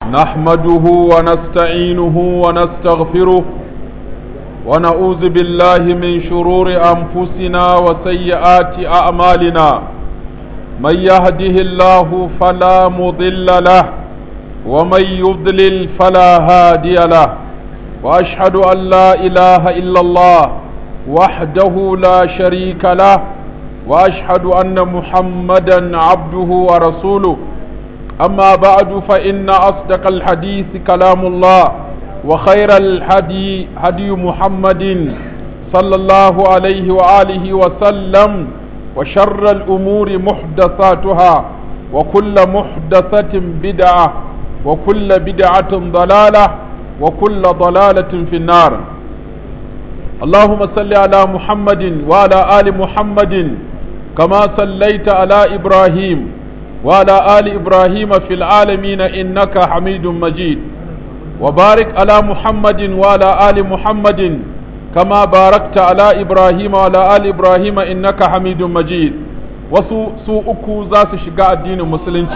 نحمده ونستعينه ونستغفره ونعوذ بالله من شرور أنفسنا وسيئات أعمالنا من يهده الله فلا مضل له ومن يضلل فلا هادي له وأشهد أن لا إله إلا الله وحده لا شريك له وأشهد أن محمدا عبده ورسوله أما بعد فإن أصدق الحديث كلام الله وخير الهدي هدي محمد صلى الله عليه وآله وسلم وشر الأمور محدثاتها وكل محدثة بدعة وكل بدعة ضلالة وكل ضلالة في النار. اللهم صل على محمد وعلى آل محمد كما صليت على إبراهيم وعلى آل إبراهيم في العالمين إنك حميد مجيد وبارك على محمد وعلى آل محمد كما باركت على إبراهيم وعلى آل إبراهيم إنك حميد مجيد. wasu uku za su shiga addinin musulunci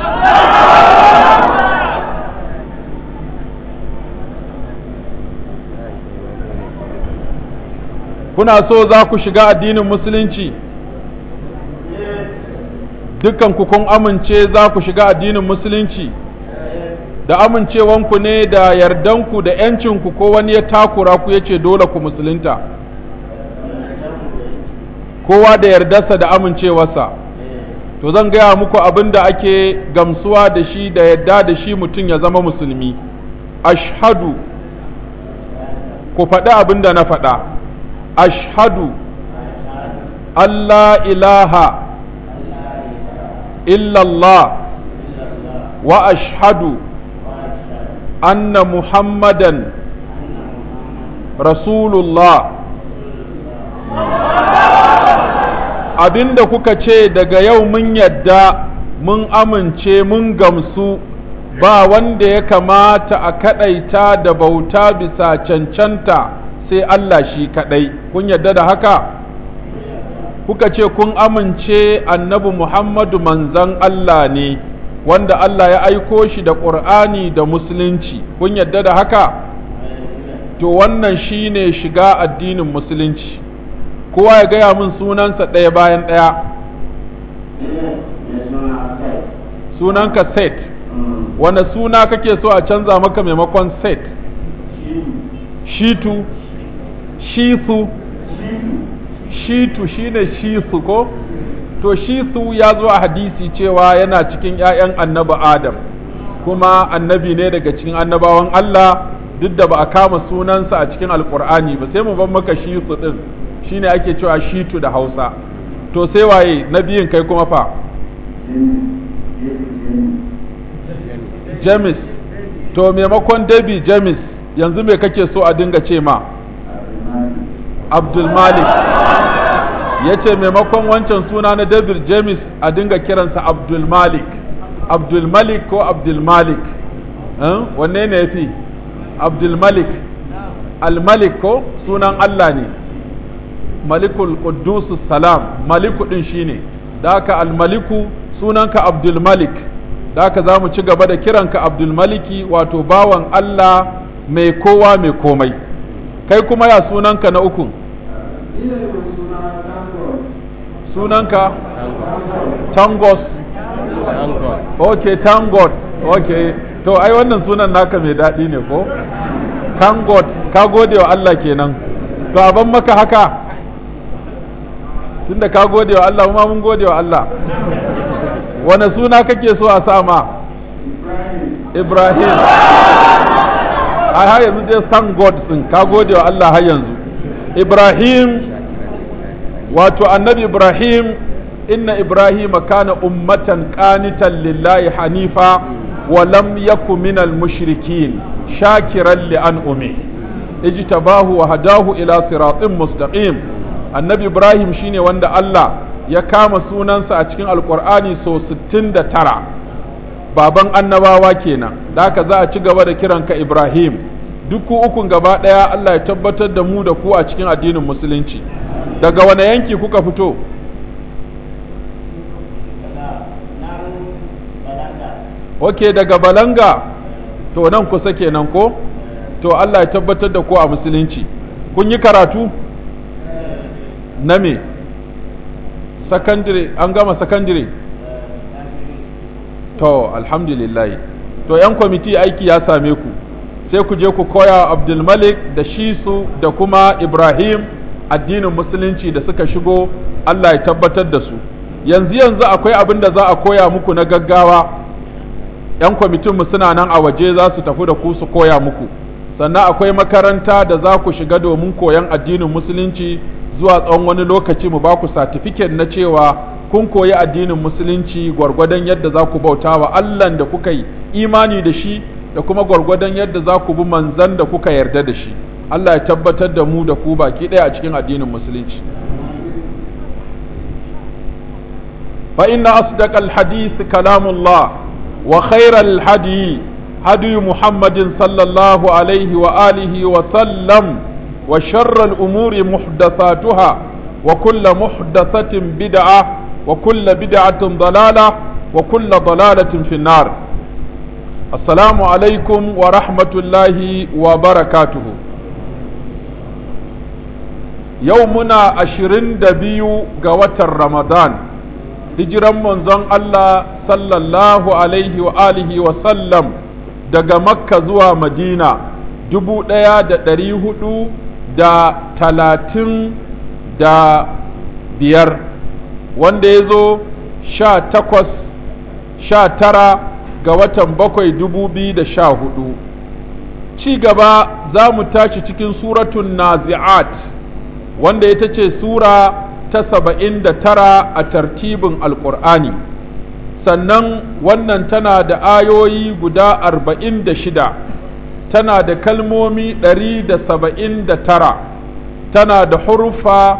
kuna so za ku shiga addinin musulunci dukkan ku kun amince za ku shiga addinin musulunci da amincewanku ne da yardanku da yancinku ko wani ya takura ku yace dole ku musulunta kowa da yardarsa da amincewarsa to zan gaya muku abin da ake gamsuwa da shi da yadda da shi mutum ya zama musulmi. Ashhadu ku faɗi abin da na faɗa. Ashhadu Allah ilaha illallah wa ashhadu anna muhammadan rasulullah. Abinda kuka ce daga yau mun yadda mun amince mun gamsu ba wanda ya kamata a kadaita da bauta bisa cancanta sai Allah shi kadai kun yadda da haka kuka ce kun amince annabi Muhammadu manzon Allah ne wanda Allah ya aiko shi da Qur'ani da musulunci kun yadda da haka to wannan shine shiga addinin musulunci. Kowa ya gaya min sunansa ɗaya bayan ɗaya. Sunanka Set. Wane suna kake so a canza maka maimakon Set? Shitu. Shisu. Shitu shine Shisu ko? To Shisu ya zo a hadisi cewa yana cikin ‘ya'yan annabi Adam, kuma annabi ne daga cikin annabawan Allah duk da ba a kama sunansa a cikin Alƙur'ani ba, sai mu ban maka Shisu ɗin. Shine ake cewa shitu da Hausa. To sai waye na biyun kai kuma fa? James. To maimakon Dabi James yanzu me kake so a dinga ce ma? Abdul Malik. Yace maimakon wancan suna na David James a dinga kiransa Abdul Malik. Abdul Malik ko Abdul Malik? Wanne ne yafi? Abdul Malik. Al-Malik ko sunan Allah ne. Malikul Quddus Salam, Maliku din shine da haka Al-Maliku sunanka Abdul Malik, da haka za mu ci gaba da kiranka Abdul Maliki wato bawan Allah mai kowa mai komai. Kai kuma ya sunanka na uku? Sunanka Tangos. Okay, Tangot. Okay, to ai wannan sunan naka mai daɗi ne ko? Tangot, ka gode wa Allah kenan. To aban maka haka tunda ka gode wa Allah kuma mun gode wa Allah. Wane suna kake so a sa ma? Ibrahim. Ai har yanzu dai san God din ka gode wa Allah har yanzu. Ibrahim wato annabi Ibrahim, inna Ibrahim kana ummatan qanitan lillahi hanifa wa lam yakun minal mushrikin shakiran li an'umi ijtabahu wa hadahu ila siratin mustaqim. Annabi Ibrahim shine wanda Allah ya kama sunansa a cikin Alƙur'ani sau 69, baban annabawa kenan, da haka za a ci gaba da kiranka Ibrahim. Duk ku ukun gaba ɗaya Allah ya tabbatar da mu da ku a cikin addinin musulunci. Daga wane yanki kuka fito? Ok, daga Balanga. to nan kusa kenan ko to Allah ya tabbatar da ku a musulunci. Kun yi karatu na me secondary, an gama secondary to alhamdulillah. To yan kwamiti aiki ya same ku, sai ku je ku koya Abdulmalik da Shisu da kuma Ibrahim addinin musulunci da suka shigo. Allah ya tabbatar da su. Yanzu akwai abin da za a koya muku na gaggawa, yan kwamitin mu suna nan a waje za su tafi da ku su koya muku. Sannan akwai makaranta da za ku shiga domin koyan addinin musulunci zuwa tsawon wani lokaci, mu ba ku certificate na cewa kun koyi addinin musulunci gwargwadon yadda za ku bauta wa Allahn da kuka yi imani da shi, da kuma gwargwadon yadda za ku bi manzan da kuka yarda da shi. Allah ya tabbatar da mu da ku baki ɗaya a cikin addinin musulunci. fa inna asdaqal hadith kalamullah wa khairal hadi hadi Muhammadin sallallahu alaihi wa alihi wa sallam wa sharral umuri muhdathatuha wa kullu muhdathatin bid'ah wa kullu bid'atin dalalah wa kullu dalalatin fin nar. Assalamu alaikum wa rahmatullahi wa barakatuhu. Yau muna 22 ga watan Ramadan, hijiran manzon Allah sallallahu alaihi wa alihi wa sallam daga Makka zuwa Madina 1435, wanda ya zo 19 ga watan 7/2014. Ci gaba za mu tashi cikin suratun Nazi'at, wanda ita ce sura ta 79 a tartibin Alƙur'ani. Sannan wannan tana da ayoyi guda 46, tana da kalmomi 179, tana da hurufa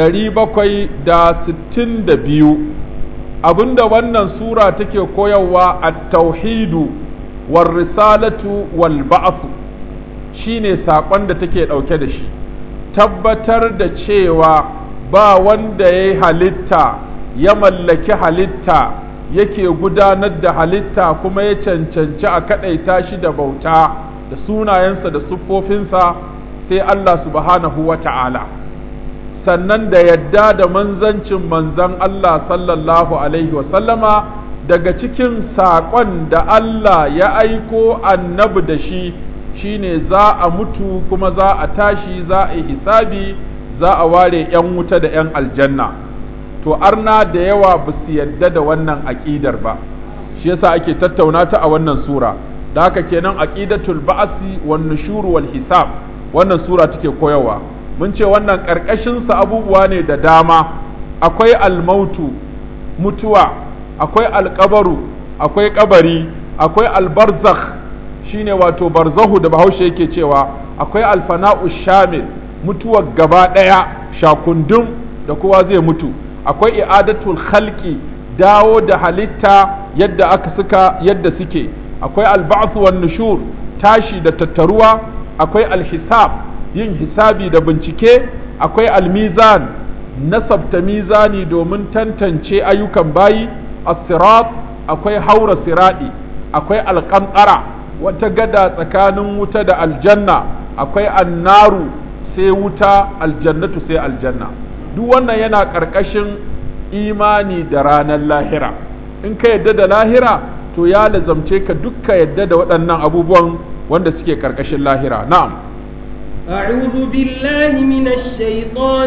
762. Abinda wannan sura take koyarwa at-tauhidu war risalatu wal ba'th, shine sakon da take dauke da shi. Tabbatar da cewa ba wanda ya halitta, ya mallaki halitta, yake gudanar da halitta kuma ya cancanci a kaɗaita shi da bauta da sunayensa da siffofinsa sai Allah subhanahu wa ta'ala. Sannan da yadda da manzancin manzan Allah sallallahu alaihi wasallama daga cikin saƙon da Allah ya aiko annabi da shi shine za a mutu kuma za a tashi, za a yi hisabi, za a ware 'yan wuta da 'yan aljanna. To arna da yawa ba su yadda da wannan aƙidar ba, shi yasa ake tattauna ta a wannan sura. Da haka kenan aqidatul ba'si wan nushur wal hisab wannan sura take koyarwa. Mun ce wannan karkashin sa abubuwa ne da dama. Akwai almautu, mutuwa, akwai alqabaru, akwai kabari, akwai albarzakh, shine wato barzahu da Bahaushe yake cewa, akwai alfana'u shamil, mutuwar gaba daya shakundum da kowa zai mutu. Akwai i'adatul khalqi, dawo da halitta yadda yadda suke. Akwai alba'th wan nushur, tashi da tattaruwa. Akwai alhisab, yin hisabi da bincike. Akwai almizan, nasabta mizani domin tantance ayyukan bayi. As-sirat, akwai haura siradi. Akwai alqantara, wata gada tsakanin wuta da aljanna. Akwai annaru, sai wuta, aljannatu sai aljanna. Duk wannan yana ƙarƙashin imani da ranar lahira. In ka yadda da lahira, to ya lazamce ka dukka yadda da waɗannan abubuwan wanda suke ƙarƙashin lahira. Na'am. أعوذ بالله من الشيطان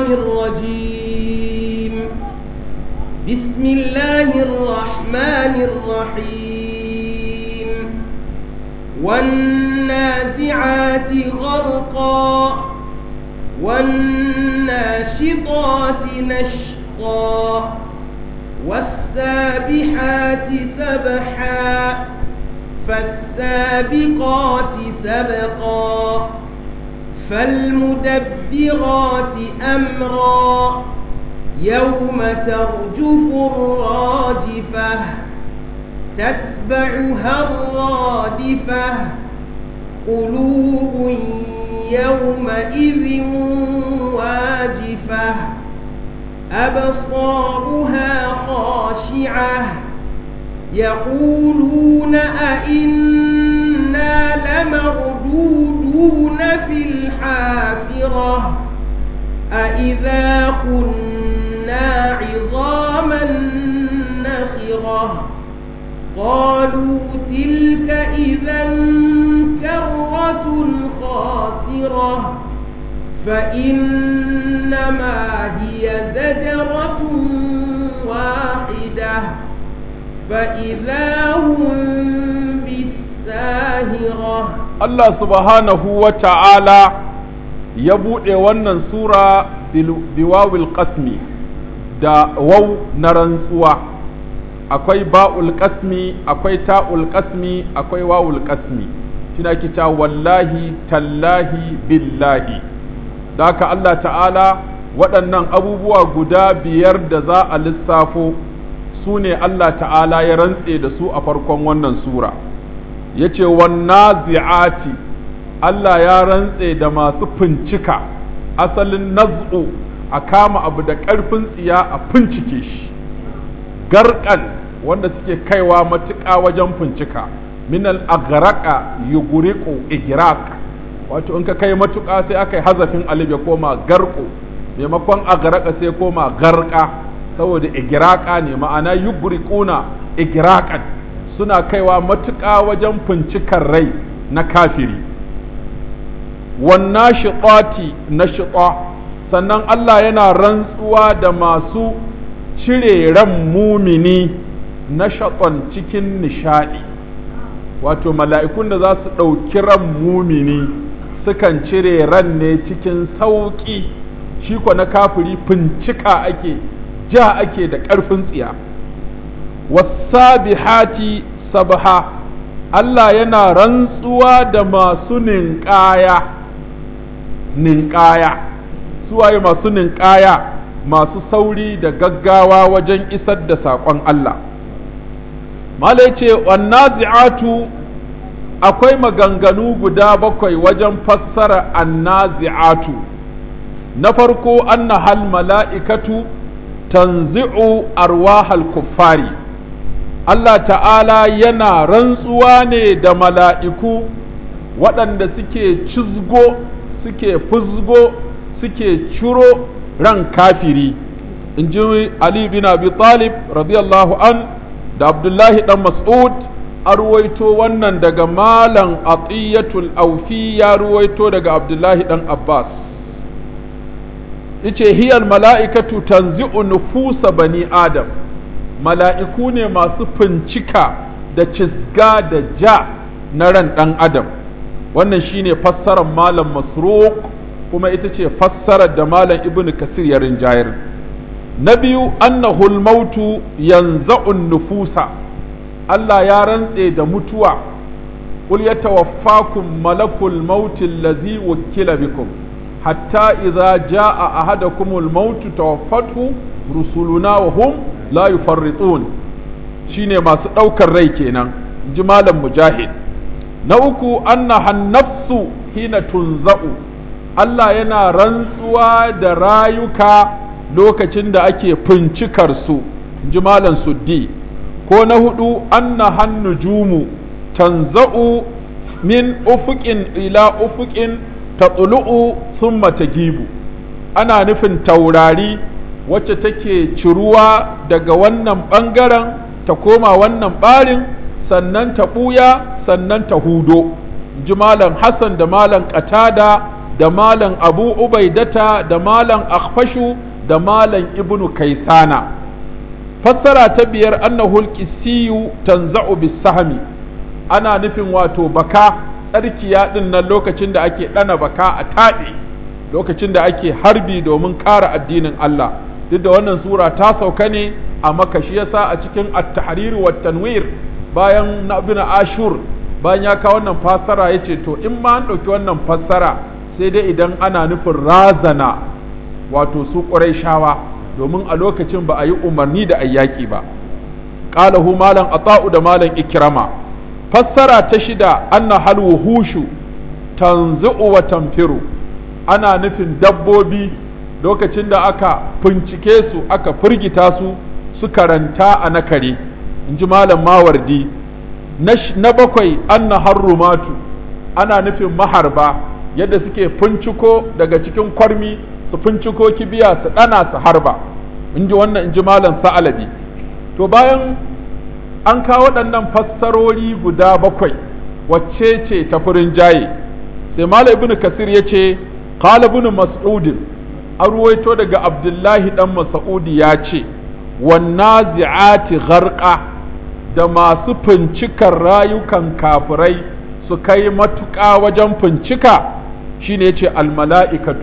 الرجيم. بسم الله الرحمن الرحيم. والنازعات غرقا والناشطات نشطا والسابحات سبحا فالسابقات سبقا فالمدبرات أمرا يوم ترجف الراجفة تتبعها الرادفة قلوب يومئذ واجفة أبصارها خاشعة يقولون أئنا إنا لمردودون في الحافرة أإذا كنا عظاما نخرة قالوا تلك إذا كرة خاسرة فإنما هي زجرة واحدة فإذا هم بالساهرة. الله سبحانه وتعالى يبوء ونن سورة بواو القسم دا واو نرنسوا akwai ba'ul qasmi akwai ta'ul qasmi akwai wawul qasmi shine kita wallahi tallahi billahi daka Allah ta'ala waɗannan abubuwa guda biyar da za a lissafo su ne Allah ta'ala ya rantse da su a farkon wannan sura yace wannazi'ati Allah ya rantse da masu fincika asalin naz'u a kama abu da ƙarfin tsiya a fincike shi garkan wanda suke kaiwa matuƙa wajen fincika minal aghraqa yughriqu ihraq wato in ka kai matuƙa sai aka yi hazafin alif ya koma garqu maimakon aghraqa sai koma garqa saboda ighraqa ne ma'ana yughriquna ihraqan suna kaiwa matuƙa wajen fincikar rai na kafiri wannan shiqati nashqa sannan Allah yana rantsuwa da masu cire ran mumini na shaƙon cikin nishaɗi wato mala'ikun da za su ɗauki ran mumini sukan cire ran ne cikin sauƙi shi ko na kafiri fincika ake ja ake da ƙarfin tsiya wasabihati sabha Allah yana rantsuwa da masu ninƙaya suwaye masu ninƙaya masu sauri da gaggawa wajen isar da saƙon Allah. Malai ce, wannazi'atu akwai maganganu guda bakwai wajen fassara annazi'atu. Na farko, anna hal mala'ikatu tanzi'u arwahal kuffari. Allah ta'ala yana rantsuwa ne da mala'iku waɗanda suke cizgo, suke fuzgo, suke ciro ran kafiri in ji Ali bin Abi Talib radiyallahu an da Abdullahi dan Mas'ud a ruwaito wannan daga Malam Atiyatul Aufi ya ruwaito daga Abdullahi dan Abbas yace hiyal mala'ikatu tanzi'u nufusa bani Adam mala'iku ne masu fincika da cizga da ja na ran dan Adam wannan shine fassarar Malam Masruq kuma ita ce fassarar da Malam Ibn Kasir ya rinjayar. Na biyu, annahul mautu yanza'un nufusa, Allah ya rantse da mutuwa, qul yatawaffakum malakul mauti allazi wukkila bikum, hatta idza jaa ahadakumul mautu tawaffathu rusuluna wa hum la yufarritun, shine masu ɗaukar rai kenan, ji Malam Mujahid. Na uku, annahan nafsu hina tunza'u, Allah yana rantsuwa da rayuka lokacin da ake fincikar su ji Malam Suddi ko na hudu anna hannujumu tanza'u min ufuqin ila ufuqin tatlu'u thumma tagibu ana nufin taurari wacce take ciruwa daga wannan bangaren ta koma wannan barin sannan ta buya sannan ta hudo ji Malam Hassan da Malam Qatada da Malam Abu Ubaidata da Malam Akhfashu da Malam Ibnu Kaisana fassara ta biyar annahul qisiyu tanza'u bis-sahmi ana nufin wato baka tsarkiya din nan lokacin da ake dana baka a taɗe lokacin da ake harbi domin kare addinin Allah duk da wannan sura ta sauka ne a Makka shi yasa a cikin at-tahrir wa tanwir bayan Ibn Ashur bayan ya kawo wannan fassara yace to in ma an dauki wannan fassara sai dai idan ana nufin razana wato su Qurayshawa domin a lokacin ba a yi umarni da ayyaki ba qalahu malam ata'u da malam ikrama fassara ta shida anna hal wuhushu tanzu'u wa tanfiru ana nufin dabbobi lokacin da aka fincike su aka firgita su suka ranta a nakare in ji malam Mawardi na bakwai anna harrumatu ana nufin maharba yadda suke finciko daga cikin kwarmi su finciko kibiya su ɗana su harba in ji wannan in ji malam sa'alabi. To bayan an kawo waɗannan fassarori guda bakwai wacce ce ta furin jaye sai malam ibnu kasir ya ce qala ibnu mas'ud an ruwaito daga abdullahi dan mas'udi ya ce wannazi'ati gharqa da masu fincikar rayukan kafirai su kai matuƙa wajen fincika shine yace almala'ikatu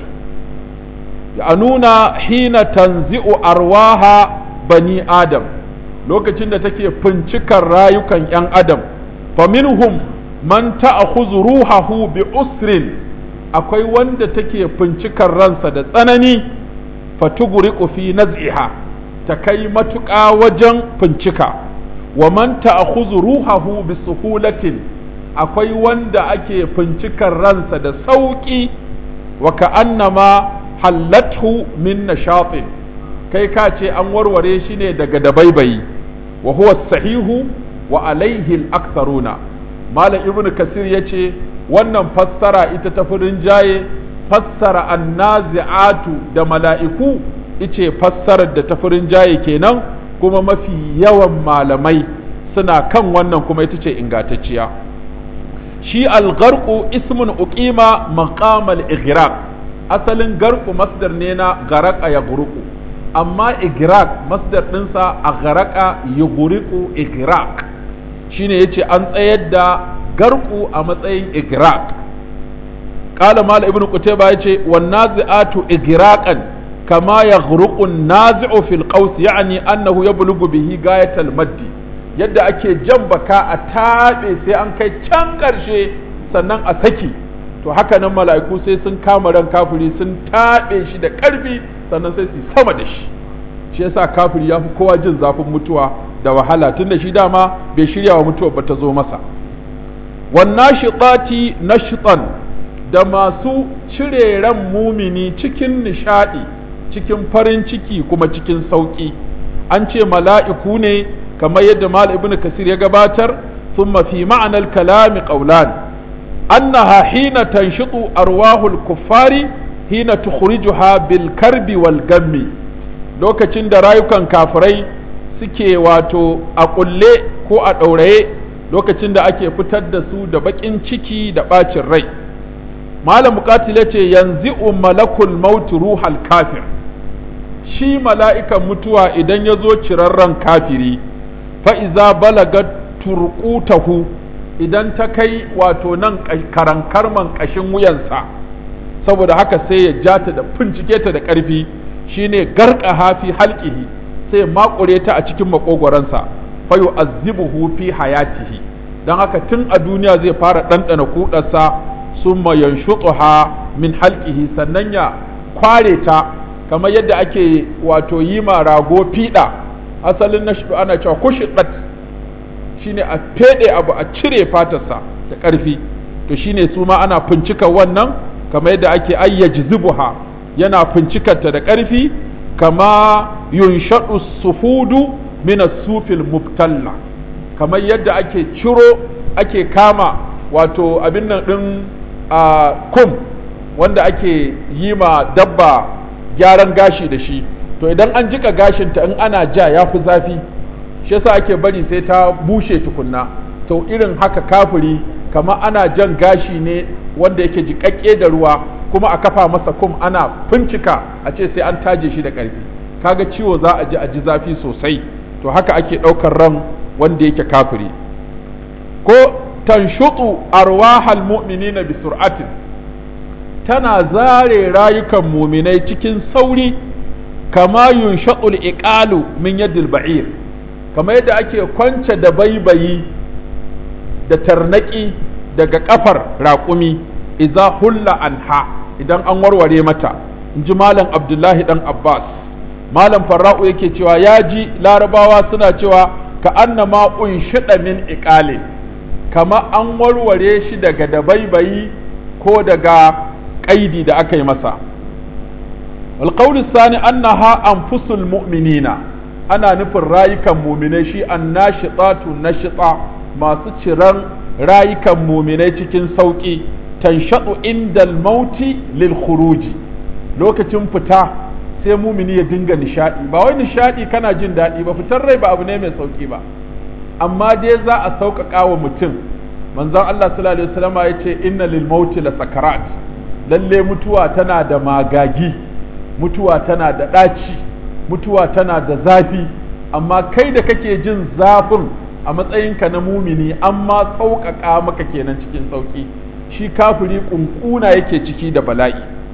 ya nuna hina tanzi'u arwaha bani adam lokacin da take fincikar rayukan yan adam faminhum man ta'khudhu ruhahu bi usrin akwai wanda take fincikar ransa da tsanani fatugriqu fi naz'iha ta kai matuƙa wajen fincika wa man ta'khudhu ruhahu bi suhulatin akwai wanda ake fincikar ransa da sauki wa ka'annama hallathu min nashatin kai ka ce an warware shi ne daga dabaibayi wa huwa sahihu wa alaihi al-aktharuna malam ibnu kasir yace wannan fassara ita ta furin jaye fassara annazi'atu da mala'iku ice fassarar da ta furin jaye kenan kuma mafi yawan malamai suna kan wannan kuma ita ce ingantacciya shi al-gharqu ismun uqima maqam al-ighraq asalin garqu masdar ne na garaqa ya gurqu amma igraq masdar dinsa aghraqa yughriqu igraq shine yace an tsayar da garqu a matsayin igraq qala mal ibnu qutayba yace wan nazi'atu igraqan kama yaghruqu an-nazi'u fil qaws yani annahu yablughu bihi gayat al-madd yadda ake jan baka a tabe sai an kai can karshe sannan a saki to haka nan mala'iku sai sun kama ran kafiri sun tabe shi da karfi sannan sai su sama da shi shi yasa kafiri ya fi kowa jin zafin mutuwa da wahala tunda shi dama bai shirya wa mutuwa ba ta zo masa wannan shiqati nashtan da masu cire ran mumini cikin nishadi cikin farin ciki kuma cikin sauki an ce mala'iku ne kamar yadda mal ibnu kasir ya gabatar thumma fi ma'anar kalami qawlan annaha hina tanshitu arwahul kuffari hina tukhrijuha bil karbi wal gammi lokacin da rayukan kafirai suke wato a kulle ko a ɗauraye lokacin da ake fitar da su da baƙin ciki da ɓacin rai malam muqatil yace yanzu malakul maut ruhal kafir shi mala'ikan mutuwa idan ya zo cirarren kafiri fa iza balagat turqutahu idan ta kai wato nan karankarman ƙashin wuyansa saboda haka sai ya ja ta da fincike ta da ƙarfi shine garka hafi halqihi sai makure ta a cikin makogoransa fa yu'azzibuhu fi hayatihi dan haka tun a duniya zai fara dandana kudarsa summa yanshutuha min halqihi sannan ya kware ta kamar yadda ake wato yi ma rago fiɗa asalin nashdu ana cewa kushidat shine a fede abu a cire fatarsa da ƙarfi to shine su ma ana fincika wannan kamar yadda ake ayyajzibuha yana fincikarta da ƙarfi kama yunshadu sufudu min as-sufil mubtalla kamar yadda ake ciro ake kama wato abin nan din kum wanda ake yi ma dabba gyaran gashi da shi to idan an jika gashinta in ana ja ya fi zafi shi yasa ake bari sai ta bushe tukunna to irin haka kafiri kama ana jan gashi ne wanda yake jiƙaƙƙe da ruwa kuma a kafa masa kum ana fincika a ce sai an taje shi da ƙarfi kaga ciwo za a ji zafi sosai to haka ake ɗaukar ran wanda yake kafiri ko tanshutu arwahal mu'minina bi sur'atin tana zare rayukan muminai cikin sauri kama yunshatul iqalu min yadil ba'ir kama yadda ake kwance da baibayi da tarnaki daga kafar raƙumi idza hulla anha idan an warware mata in ji malam abdullahi dan abbas malam farra'u yake cewa ya ji larabawa suna cewa ka annama unshida min iqalin kama an warware shi daga dabaibayi ko daga ƙaidi da aka yi masa alƙawli sani annaha anfusul mu'minina ana nufin rayukan muminai shi an nashitatu nashita masu ciran rayukan muminai cikin sauki tanshadu indal mauti lil khuruji lokacin fita sai mumini ya dinga nishadi ba wai nishadi kana jin daɗi ba fitar rai ba abu ne mai sauki ba amma dai za a sauƙaƙa wa mutum manzon Allah sallallahu alaihi wasallam ya ce inna lil mauti la sakarat lalle mutuwa tana da magagi mutuwa tana da ɗaci mutuwa tana da zafi amma kai da kake jin zafin a matsayinka na mumini amma sauƙaƙa maka kenan cikin sauƙi shi kafiri ƙunƙuna yake ciki da bala'i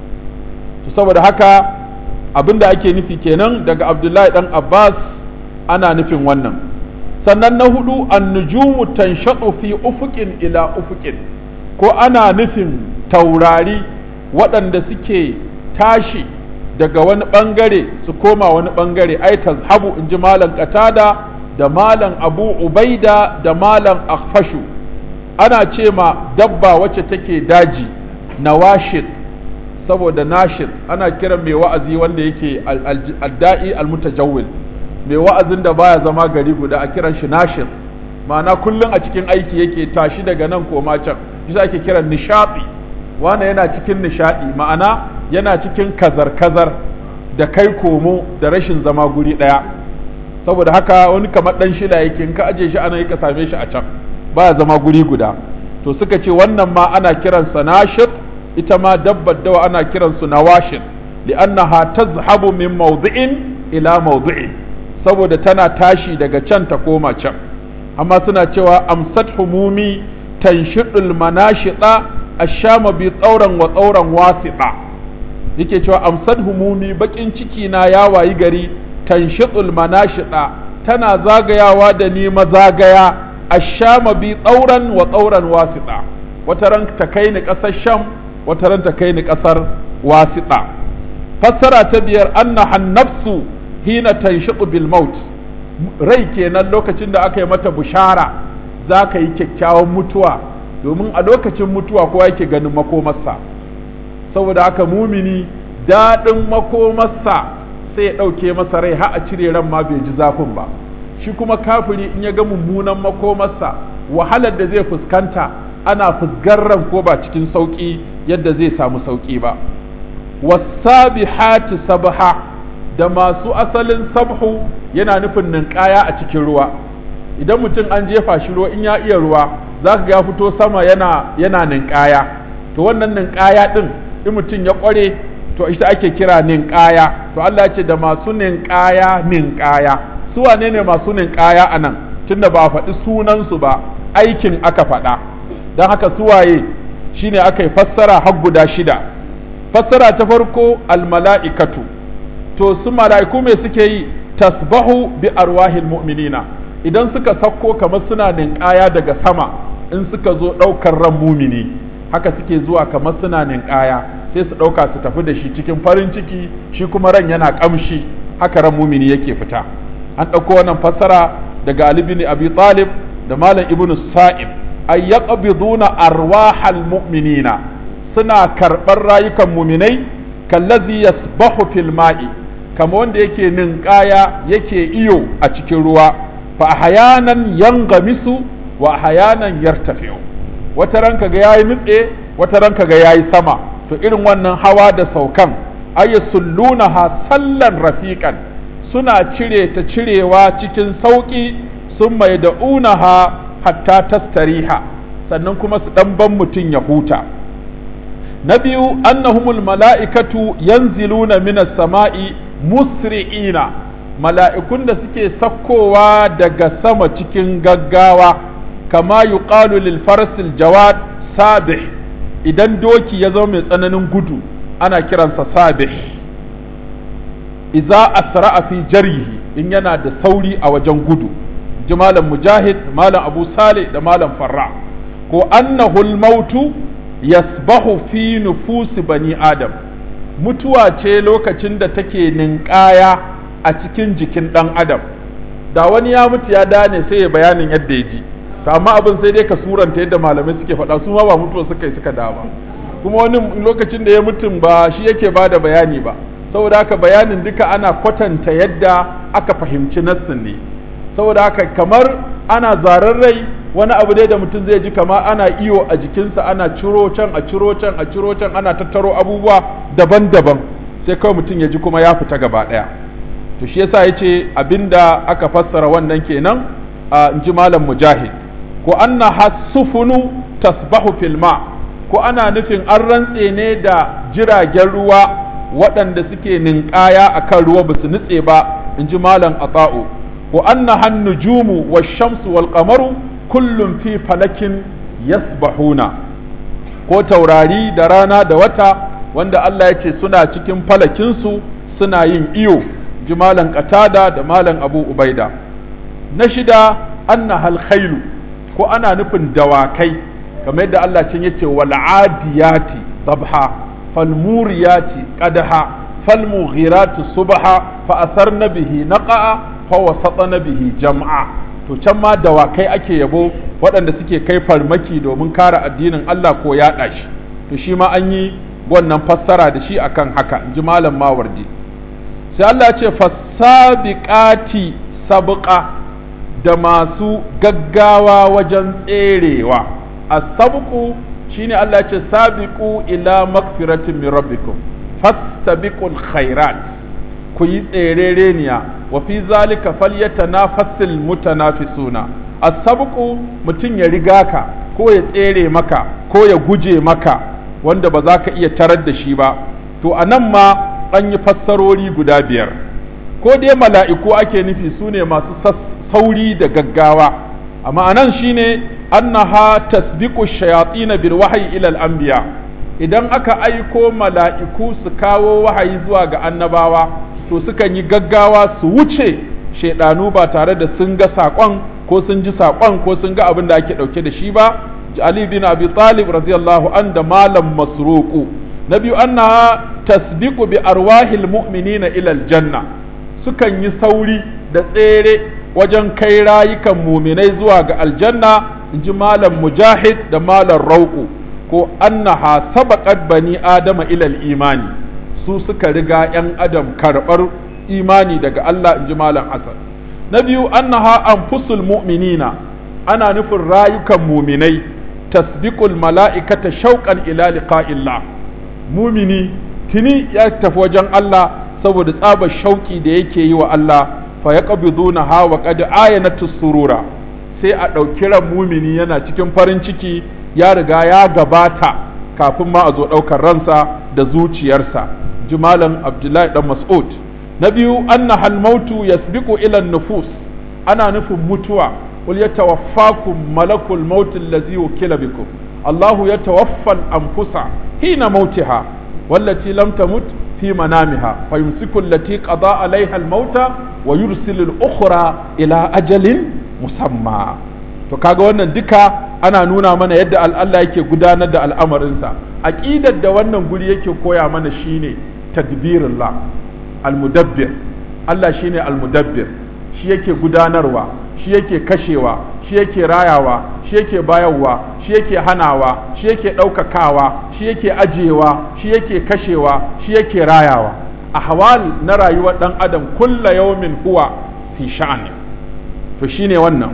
to saboda haka abinda ake nufi kenan daga Abdullahi dan Abbas ana nufin wannan sannan na hudu an-nujumu tanshatu fi ufuqin ila ufuqin ko ana nufin taurari waɗanda suke tashi daga wani ɓangare su koma wani ɓangare ai tazhabu in ji malam qatada da malam abu ubaida da malam akhfashu ana ce ma dabba wacce take daji nawashid saboda nashid ana kiran mai wa'azi wanda yake adda'i almutajawwil mai wa'azin da baya zama gari guda a kiran shi nashid ma'ana kullum a cikin aiki yake tashi daga nan koma can shi ake kiran nishadi wanda yana cikin nishadi ma'ana yana cikin kazar-kazar da kai komo da rashin zama guri ɗaya saboda haka wani kamar ɗan shida yake in ka aje shi ana yi ka same shi a can ba zama guri guda to suka ce wannan ma ana kiransa nashir ita ma dabbar dawa ana kiransu nawashir li'annaha tazhabu min mawdi'in ila mawdi'in saboda tana tashi daga can ta koma can amma suna cewa amsat humumi tanshidul manashida ashama bi tsauran wa tsauran wasiɗa yake cewa amsad humumi bakin ciki na ya wayi gari tanshidul manashida tana zagayawa da ni mazagaya ashama bi tsauran wa tsauran wasiɗa wata ran ta kai ni ƙasar sham wata ran ta kai ni ƙasar wasiɗa fassara ta biyar annaha nafsu hina tanshidu bil maut rai kenan lokacin da aka yi mata bushara za ka yi kyakkyawan mutuwa domin a lokacin mutuwa kowa yake ganin makomarsa saboda haka mumini daɗin makomarsa sai ya ɗauke masa rai har a cire ran ma bai ji zafin ba shi kuma kafiri in ya ga mummunan makomarsa wahalar da zai fuskanta ana fusgar ran ko ba cikin sauƙi yadda zai samu sauƙi ba wasabihati sabha da masu asalin sabhu yana nufin ninkaya a cikin ruwa idan mutum an jefa shi ruwa in ya iya ruwa za ka ga fito sama yana ninkaya to wannan ninkaya din in mutum ya kware to ita ake kira ninkaya to Allah ya ce da masu ninkaya su wane ne masu ninkaya anan tunda ba faɗi sunansu ba aikin aka faɗa don haka su waye shine aka yi fassara har guda shida fassara ta farko almala'ikatu to su mala'iku me suke yi tasbahu bi arwahil mu'minina idan suka sakko kamar suna ninkaya daga sama in suka zo ɗaukar ran mumini haka suke zuwa kamar suna ninkaya sai su ɗauka su tafi da shi cikin farin ciki shi kuma ran yana ƙamshi haka ran mumini yake fita an ɗauko wannan fassara daga Ali bin Abi Talib da Malam Ibn Sa'ib ay yaqbiduna arwahal mu'minina suna karɓar rayukan muminai kallazi yasbahu fil ma'i kama wanda yake ninkaya yake iyo a cikin ruwa fa ahyanan yangamisu wa ahyanan yartafi'u wata ranka ga yayi nutse wata ranka ga yayi sama to irin wannan hawa da saukan ayyasullunaha sallan rafiqan suna cire ta cirewa cikin sauki sun mai da'unaha hatta tastariha sannan kuma su dan ban mutun ya huta na biyu annahumul mala'ikatu yanziluna minas sama'i musri'ina mala'ikun da suke sakkowa daga sama cikin gaggawa kama yuqalu lil farsil jawad sabih idan doki ya zama mai tsananin gudu ana kiransa sabih idza asra'a fi jarihi in yana da sauri a wajen gudu ji malam mujahid malam abu salih da malam farra ko annahul mautu yasbahu fi nufusi bani adam mutuwa ce lokacin da take ninkaya a cikin jikin ɗan adam da wani ya mutu ya dane sai ya bayanin yadda ya ji amma abin sai dai ka suranta yadda malamai suke faɗa su ma ba mutuwa suka yi suka da ba kuma wani lokacin da ya mutum ba shi yake ba da bayani ba saboda haka bayanin duka ana kwatanta yadda aka fahimci nassin ne saboda haka kamar ana zarar rai wani abu dai da mutum zai ji kama ana iyo a jikinsa, ana ciro can a ciro can a ciro can, ana tattaro abubuwa daban-daban, sai kawai mutum ya ji kuma ya fita gaba ɗaya. To shi yasa yace abinda aka fassara wannan kenan in ji malam Mujahid, ko anna hasufunu tasbahu fil ma, ko ana nufin an rantse ne da jiragen ruwa waɗanda suke ninkaya akan ruwa ba su nutse ba, in ji malam Ata'u, ko anna hannujumu wash-shamsu wal-qamaru kullum fi falakin yasbahuna, ko taurari da rana da wata wanda Allah ya ce suna cikin falakinsu suna yin iyo, ji malam Qatada da malam Abu Ubaida. Na shida anna hal khailu, ko ana nufin dawakai kamar yadda Allah can yace wal adiyati dabha fal muriyati qadha fal mughirati subha fa asarna bihi naqa fa wasatna bihi jam'a. To can ma dawakai ake yabo waɗanda suke kai farmaki domin kare addinin Allah ko yaɗa shi, to shi ma an yi wannan fassara da shi akan haka, in ji malam Mawardi. Sai Allah ce fasabiqati sabqa, da masu gaggawa wajen tserewa. As-sabqu shine Allah ce sabiqu ila magfiratin min rabbikum fastabiqul khairat, ku yi tserereniya, wa fi zalika falyatanafasil mutanafisuna. As-sabqu mutum ya riga ka ko ya tsere maka ko ya guje maka wanda ba za ka iya tarar da shi ba. To anan ma an yi fassarori guda biyar, ko dai mala'iku ake nufi su ne masu sauri da gaggawa, amma anan shine annaha tasbiqu shayatin bil wahyi ila al anbiya, idan aka aiko mala'iku su kawo wahayi zuwa ga annabawa to sukan yi gaggawa su wuce shaidanu ba tare da sun ga saƙon ko sun ji saƙon ko sun ga abin da ake ɗauke da shi ba. Ali bin Abi Talib radiyallahu an da malam Masruqu. Na biyu annaha tasbiqu bi arwahil mu'minina ila aljanna, sukan yi sauri da tsere wajen kai rayukan muminai zuwa ga aljanna, in ji malam Mujahid da malam Rauqu. Ko annaha sabaqat bani adama ila imani, su suka riga ‘yan adam karɓar imani daga Allah, in ji malam Hassan. Na biyu annaha anfusul mu'minina, ana nufin rayukan muminai, tasbiqul mala'ikata shauqan ila liqa'illah, mumini tuni ya tafi wajen Allah saboda tsabar shauki da yake yi wa Allah, fa yaqbiduna ha wa qad ayanatu surura, sai a ɗauki ran mumini yana cikin farin ciki, ya riga ya gabata kafin ma a zo ɗaukar ransa da zuciyarsa, jimalan Abdullahi dan Mas'ud. Na biyu annaha al-mautu yasbiqu ila an-nufus, ana nufin mutuwa, qul yatawaffakum malakul maut allazi wukila bikum, Allahu yatawaffa al-anfusa hina mautiha wallati lam tamut fi manamiha fayumsiku allati qada alaiha al-mauta wa yursilu al-ukhra ila ajalin musamma. To kaga wannan duka ana nuna mana yadda Allah yake gudanar da al'amarinsa. Aqidar da wannan guri yake koya mana shine tadbirullah, al-mudabbir. Allah shine al-mudabbir, shi yake gudanarwa, shi yake kashewa, shi yake rayawa, shi yake bayarwa, shi yake hanawa, shi yake ɗaukakawa, shi yake ajiyewa, shi yake kashewa, shi yake rayawa. Ahwal na rayuwar ɗan adam kulla yawmin huwa fi sha'ani. To shine wannan.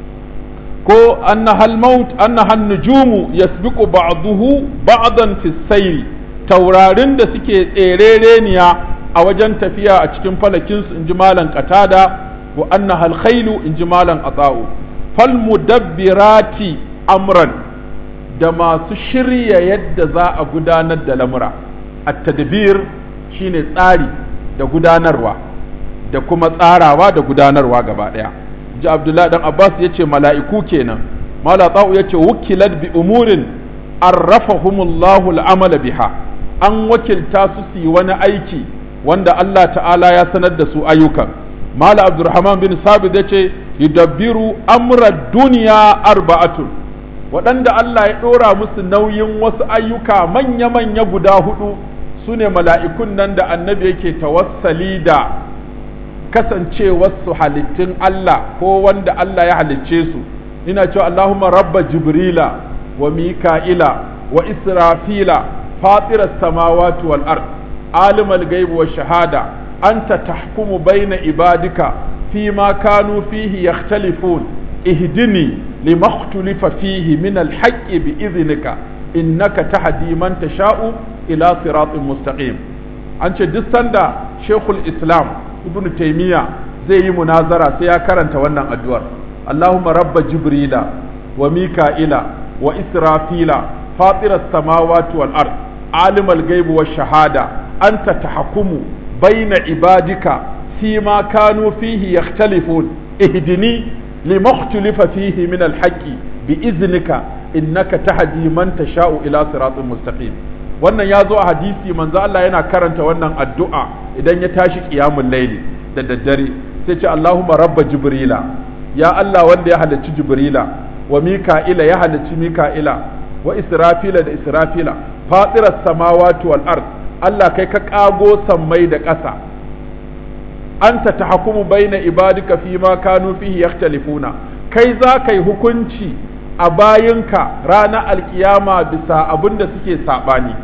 Ko annahal maut annahan nujumu yasbiqu ba'dahu ba'dan fi sayri, taurarin da suke tserereniya a wajen tafiya a cikin falakin su, inji malan Qatada. Wa annahal khailu, inji malan Ata'u. Fal mudabbirati amran, da masu shirya yadda za a gudanar da lamura. At-tadbir shine tsari da gudanarwa da kuma tsarawa da gudanarwa gaba daya. ji Abdullahi dan Abbas yace mala'iku kenan. Mala Ta'u yace wukilat bi umurin arrafahumullahu al'amala biha, an wakilta su yi wani aiki wanda Allah ta'ala ya sanar da su ayyukan. Mala Abdurrahman bin Sabit yace yudabbiru amra duniya arba'atun, waɗanda Allah ya ɗora musu nauyin wasu ayyuka manya-manya guda hudu, su ne mala'ikun nan da annabi yake tawassali da kasancewarsu halittun Allah ko wanda Allah ya halicce su. Ina cewa Allahumma rabba Jibrila wa Mika'ila wa Israfila fatira samawati wal ard alimal ghaibi wa shahada anta tahkumu baina ibadika fima kanu fihi yakhtalifun ihdini lima ikhtulifa fihi min al-haqqi bi idhnika innaka tahdi man tasha'u ila siratin mustaqim. An ce duk sanda Sheikhul Islam Ibn Taymiyyah zai yi munazara sai ya karanta wannan addu'ar. Allahumma rabba Jibrila wa Mika'ila wa Israfila fatira as-samawati wal ard alimal ghaibi wash shahada anta tahkumu bayna ibadika fima kanu fihi yakhtalifun ihdini lima ikhtalafa fihi min al-haqqi bi iznika innaka tahdi man tasha'u ila siratin mustaqim. Wannan ya zo a hadisi manzo Allah yana karanta wannan addu'a idan ya tashi qiyamul layli da daddare sai ce Allahumma rabba Jibrila, ya Allah wanda ya halicci Jibrila, wa Mika'ila ya halicci Mika'ila, wa Israfila da Israfila, fatiras samawati wal ard, Allah kai ka kago sammai da ƙasa. Anta tahkumu baina ibadika fi ma kanu fihi yakhtalifuna, kai za kai hukunci a bayinka ranar alkiyama bisa abin da suke saɓani.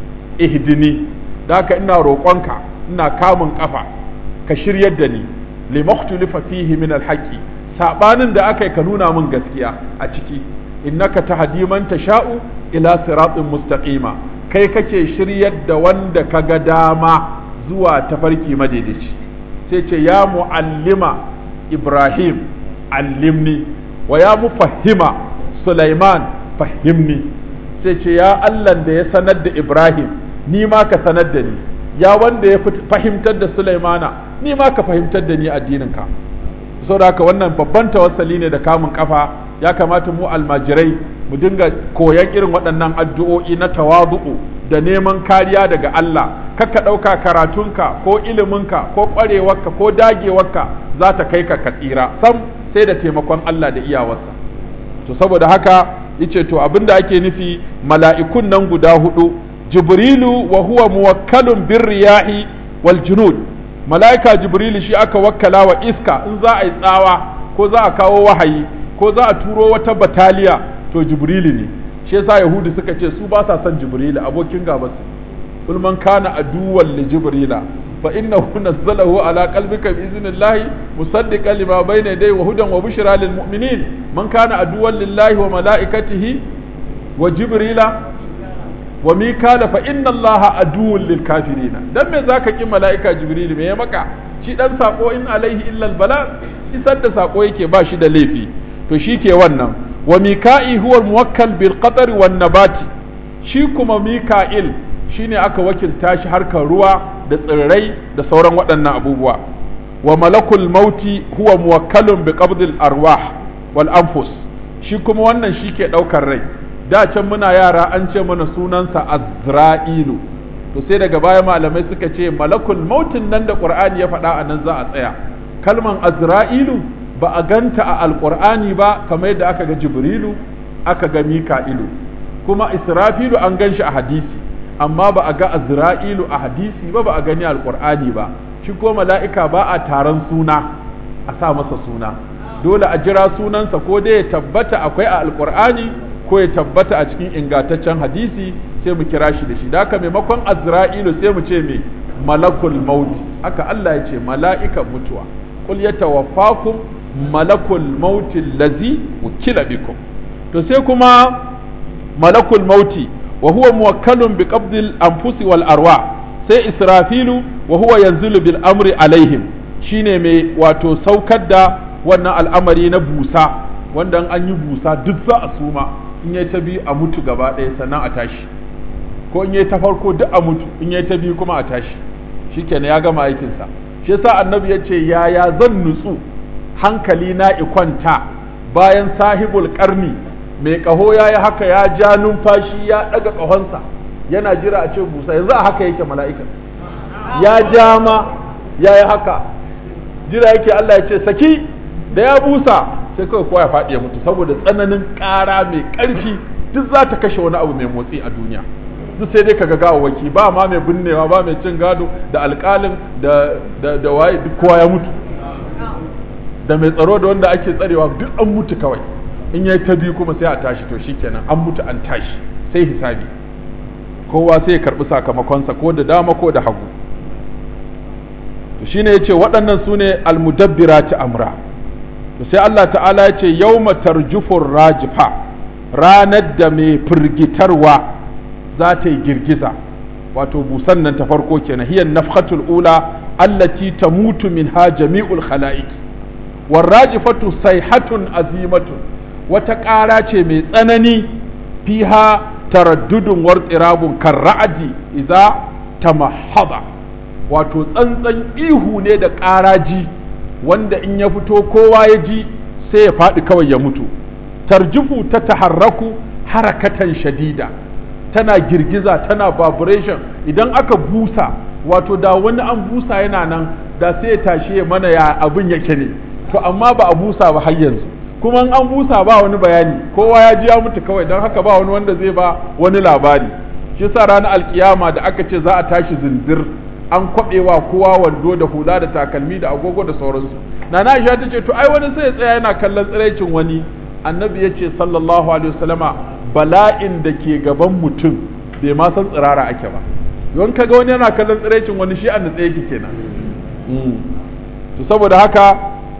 Ihdini, da haka ina roƙonka, ina kamun ƙafa, ka shiryar da ni, limaktulifa fihi min alhaƙi, saɓanin da aka yi ka nuna min gaskiya a ciki, innaka tahdi man tasha'u ila siratin mustaqima, kai kake shiryar da wanda ka ga dama zuwa tafarki madaidaici. Sai ce ya mu'allima Ibrahim allimni wa ya mufahhima Sulaiman fahimni. Sai ce ya Allah da ya sanar da Ibrahim ni ma ka sanar da ni, ya wanda ya fahimtar da Sulaimana ni ma ka fahimtar da ni addininka. Saboda haka wannan babban tawassali ne da kamun kafa. Ya kamata mu almajirai mu dinga koyan irin waɗannan addu'o'i na tawadu'u da neman kariya daga Allah. Kakka ɗauka karatunka ko iliminka ko ƙwarewarka ko dagewarka za ta kai ka tsira, sam sai da taimakon Allah da iyawarsa. To saboda haka yace to abinda ake nufi mala'ikun nan guda hudu, Jibrilu wa huwa muwakkalun bir riyahi wal junud. Mala'ika Jibrilu shi aka wakkala wa iska in za a yi tsawa ko za a kawo wahayi ko za a turo wata bataliya to Jibrilu ne. Shi yasa Yahudu suka ce su ba sa son Jibrilu, abokin gaba su. Kul man kana aduwwan li Jibrila fa innahu nazzalahu ala qalbika bi idhnillahi musaddiqan lima bayna yadayhi wa hudan wa bushra lil mu'minin. Man kana aduwwan lillahi wa malaikatihi wa Jibrila wa Mikala fa inna Allaha aduwwun lil kafirin. Dan me zaka ki malaika Jibril, me ya maka? Shi dan sako in alaihi illa al bala, isar da sako yake ba shi da laifi. To shi ke wannan. Wa Mika'i huwa muwakkal bil qatari wan nabati. Shi kuma Mika'il shine aka wakilta shi harkar ruwa da tsirrai da sauran waɗannan abubuwa. Wa malakul mauti huwa muwakkalun bi qabdil arwah wal anfus. Shi kuma wannan shi ke ɗaukar rai. Da can muna yara an ce mana sunansa Azra'ilu, to sai daga baya malamai suka ce malakul mautin nan da Qur'ani ya faɗa a nan za a tsaya. Kalman Azra'ilu ba a ganta a Alƙur'ani ba kamar yadda aka ga Jibrilu, aka ga Mika'ilu, kuma Israfilu an gan shi a hadisi, amma ba a ga Azra'ilu a hadisi ba a gani Alƙur'ani ba. Shi ko mala'ika ba a taron suna a sa masa suna, dole a jira sunansa ko dai ya tabbata akwai a Alƙur'ani ko ya tabbata a cikin ingantaccen hadisi sai mu kira shi da shi. Da haka maimakon Azra'ilu sai mu ce me malakul mauti, haka Allah ya ce mala'ikan mutuwa, qul yatawaffakum malakul mauti allazi wukila bikum. To sai kuma malakul mauti wa huwa muwakkalun bi qabdil anfusi wal arwa. Sai Israfilu wa huwa yanzilu bil amri alaihim, shine mai wato saukar da wannan al'amari na busa, wanda an yi busa duk za a suma, in yayi ta biyu a mutu gaba ɗaya sannan a tashi, ko in yayi ta farko duk a mutu, in yayi ta biyu kuma a tashi, shikenan ya gama aikinsa. Shi yasa annabi ya ce yaya zan nutsu hankali na ikwanta bayan sahibul karni mai kaho ya yi haka, ya ja numfashi ya ɗaga ƙahonsa yana jira a ce busa. Yanzu a haka yake mala'ikan, ya ja ma ya yi haka jira yake Allah ya ce saki, da ya busa sai kawai kowa ya faɗi ya mutu saboda tsananin ƙara mai ƙarfi duk za ta kashe wani abu mai motsi a duniya. Duk sai dai kaga gawawaki, ba ma mai binnewa, ba mai cin gado, da alƙalin da waye duk kowa ya mutu, da mai tsaro da wanda ake tsarewa duk an mutu kawai. In yayi ta biyu kuma sai a tashi, to shikenan an mutu an tashi sai hisabi, kowa sai ya karɓi sakamakonsa ko da dama ko da hagu. To shine yace waɗannan sune almudabbirati amra. sai Allah ta'ala ya ce yawma tarjufur rajifa, ranar da mai firgitarwa za ta yi girgiza, wato busan nan ta farko kenan, hiya nafhatul ula allati tamutu minha jami'ul khala'iq. war rajifatu sayhatun azimatun, wata ƙara ce mai tsanani, fiha taraddudun wartirabun karra'adi idza tamahhada, wato tsantsan ihu ne da ƙaraji wanda in ya fito kowa ya ji sai ya faɗi kawai ya mutu. tarjifu ta taharraku harakatan shadida, tana girgiza, tana vibration. Idan aka busa, wato da wani an busa yana nan da sai ya tashi mana ya abin yake ne, to amma ba a busa ba har yanzu, kuma an busa ba wani bayani, kowa ya ji ya mutu kawai, don haka ba wani wanda zai ba wani labari. shi sa ranar alkiyama da aka ce za a tashi zindir, an kwaɓewa kowa wando da hula da takalmi da agogo da sauransu. Nana Aisha ta ce to ai wani sai ya tsaya yana kallon tsiraicin wani. Annabi ya ce sallallahu alaihi wasallama, bala'in da ke gaban mutum bai ma san tsirara ake ba. Yawan kaga wani yana kallon tsiraicin wani, shi an tsaye yake kenan. To saboda haka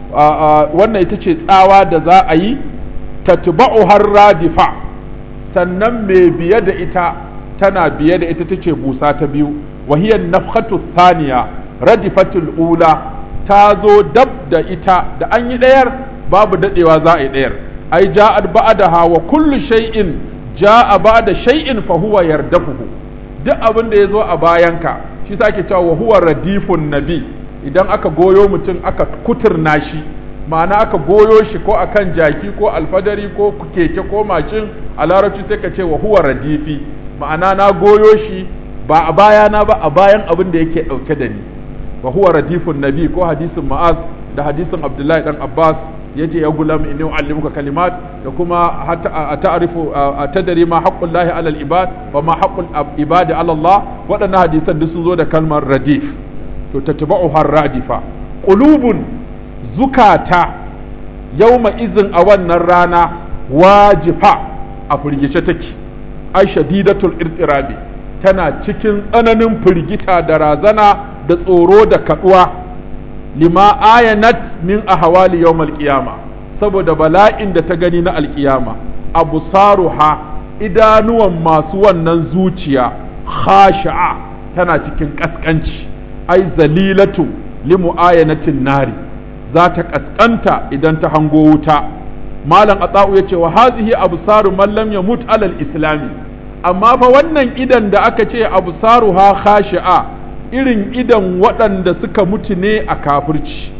wannan ita ce tsawa da za a yi, tatba'u har radifa, sannan mai biye da ita tana biye da ita tace busa ta biyu, wahiyar nafkhatu thaniya radifatul ula, ta zo dab da ita, da an yi ɗayar babu daɗewa za a yi ɗayar. ai ja'at ba'daha wa kullu shay'in ja'a ba'da shay'in fa huwa yardafuhu, duk abin da yazo a bayanka shi sake cewa wa huwa radifun nabi. Idan aka goyo mutum aka kuturna shi, ma'ana aka goyo shi ko akan jaki ko alfadari ko keke ko mashin, a larabci sai ka ce wa huwa radifi, ma'ana na goyo shi ba a bayana ba, a bayan abin da yake dauke da ni. wa huwa radifun nabi, ko hadisin Mu'az da hadisin Abdullahi dan Abbas yace ya gulam inni uallimuka kalimat, da kuma ta'rifu tadri ma haqqullahi 'ala al-ibad wa ma haqqul ibadi 'ala Allah. Waɗannan hadisan duk sun zo da kalmar radif. To tatba'u har radifa qulubun, zukata yawma izin a wannan rana wajifa, a firgice take, ai shadidatul irtirabi, tana cikin tsananin firgita da razana da tsoro da kaduwa, lima ayanat min ahwali yawmal qiyama, saboda bala'in da ta gani na alkiyama. absaruha, idanuwan masu wannan zuciya, khashi'a, tana cikin kaskanci, ai zalilatu limu'ayanatin nari, za ta kaskanta idan ta hango wuta. malam ata'u yace wa hazihi absaru man lam yamut alal islami, amma fa wannan idan da aka ce absaruha khashi'a, irin idan waɗanda suka mutu ne a kafirci.